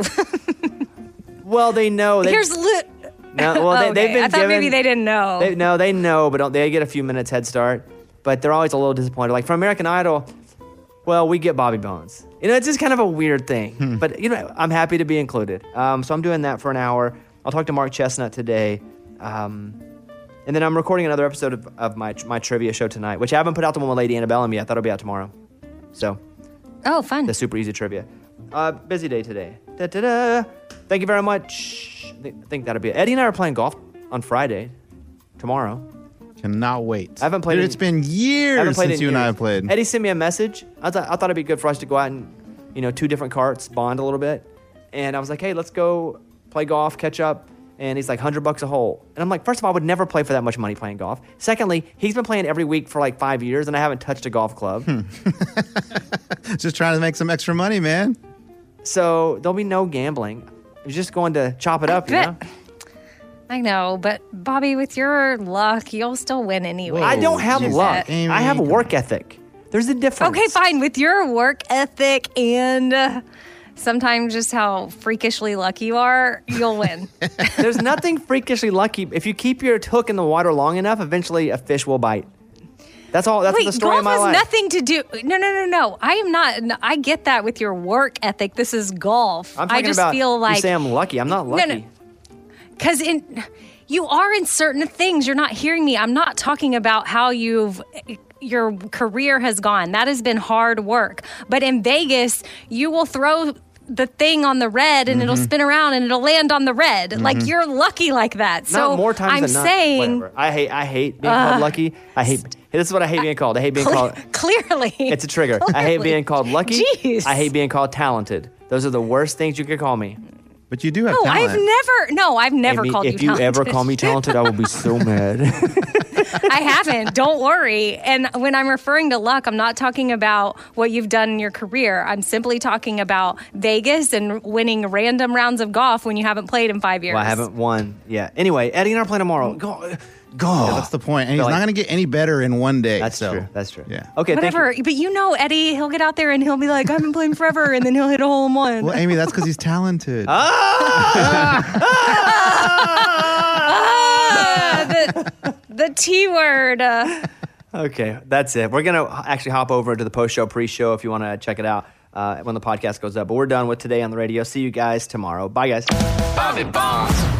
S2: Well, they know. They,
S3: here's li-
S2: No, well, they,
S3: Okay,
S2: they've been
S3: I thought
S2: given,
S3: maybe they didn't know.
S2: They, no, they know, but don't, they get a few minutes head start. But they're always a little disappointed. Like for American Idol, well, we get Bobby Bones. You know, it's just kind of a weird thing. But you know, I'm happy to be included. Um, so I'm doing that for an hour. I'll talk to Mark Chestnut today, um, and then I'm recording another episode of, of my my trivia show tonight, which I haven't put out the one with Lady Annabelle yet. That'll be out tomorrow. So
S3: oh, fun.
S2: the super easy trivia. Uh, busy day today. Da-da-da. Thank you very much. I think, I think that'll be it. Eddie and I are playing golf on Friday, tomorrow.
S4: Cannot wait.
S2: I haven't played.
S4: Dude,
S2: in-
S4: it's been
S2: I haven't
S4: years
S2: played
S4: since
S2: in
S4: you and I
S2: years.
S4: have played.
S2: Eddie sent me a message. I thought I thought it'd be good for us to go out and, you know, two different carts, bond a little bit. And I was like, hey, let's go play golf, catch up. And he's like, hundred bucks a hole. And I'm like, first of all, I would never play for that much money playing golf. Secondly, he's been playing every week for like five years, and I haven't touched a golf club.
S4: Just trying to make some extra money, man.
S2: So there'll be no gambling. He's just going to chop it up, you know.
S3: I know, but Bobby, with your luck, you'll still win anyway.
S2: I don't have
S3: Use
S2: luck.
S3: it.
S2: I have work ethic. There's a difference.
S3: Okay, fine. With your work ethic and uh, sometimes just how freakishly lucky you are, you'll win.
S2: There's nothing freakishly lucky. If you keep your hook in the water long enough, eventually a fish will bite. That's all. That's
S3: Wait,
S2: the story
S3: golf
S2: of my
S3: has
S2: life.
S3: nothing to do. No, no, no, no. I am not. no, I get that with your work ethic. This is golf.
S2: I'm talking
S3: I just
S2: about
S3: feel like
S2: you say I'm lucky. I'm not lucky.
S3: No, no. Because in you are in certain things. You're not hearing me. I'm not talking about how you've your career has gone. That has been hard work. But in Vegas, you will throw the thing on the red and
S2: Mhm.
S3: it'll spin around and it'll land on the red.
S2: Mhm.
S3: Like you're lucky like that. So
S2: not more times
S3: I'm
S2: than not.
S3: saying
S2: Whatever. I hate. I hate being
S3: Uh,
S2: called lucky. I hate. This is what I hate being called. I hate being
S3: Cle-
S2: called.
S3: clearly.
S2: It's a trigger. I hate
S3: Clearly.
S2: being called lucky.
S3: Jeez.
S2: I hate being called talented. Those are the worst things you could call me.
S4: But you do have
S3: No, I've never. No, I've never
S2: Amy,
S3: called you
S2: if you
S3: talented.
S2: ever call me talented, I will be so mad.
S3: I haven't. Don't worry. And when I'm referring to luck, I'm not talking about what you've done in your career. I'm simply talking about Vegas and winning random rounds of golf when you haven't played in five years.
S2: Well, I haven't won yet. Anyway, Eddie and I are playing tomorrow. Go. Go.
S4: Yeah, that's the point. And he's
S2: Like-
S4: not going to get any better in one day.
S2: That's
S4: so.
S2: true. That's true.
S4: Yeah.
S2: Okay. Thank you.
S3: Whatever. But you know, Eddie, he'll get out there and he'll be like, I've been playing forever. And then he'll hit a hole in one.
S4: Well, Amy, that's because he's talented.
S3: Ah, the, the T word. Uh,
S2: Okay, that's it. We're going to actually hop over to the post-show, pre-show if you want to check it out uh, when the podcast goes up. But we're done with Today on the Radio. See you guys tomorrow. Bye, guys.
S9: Bobby Bones.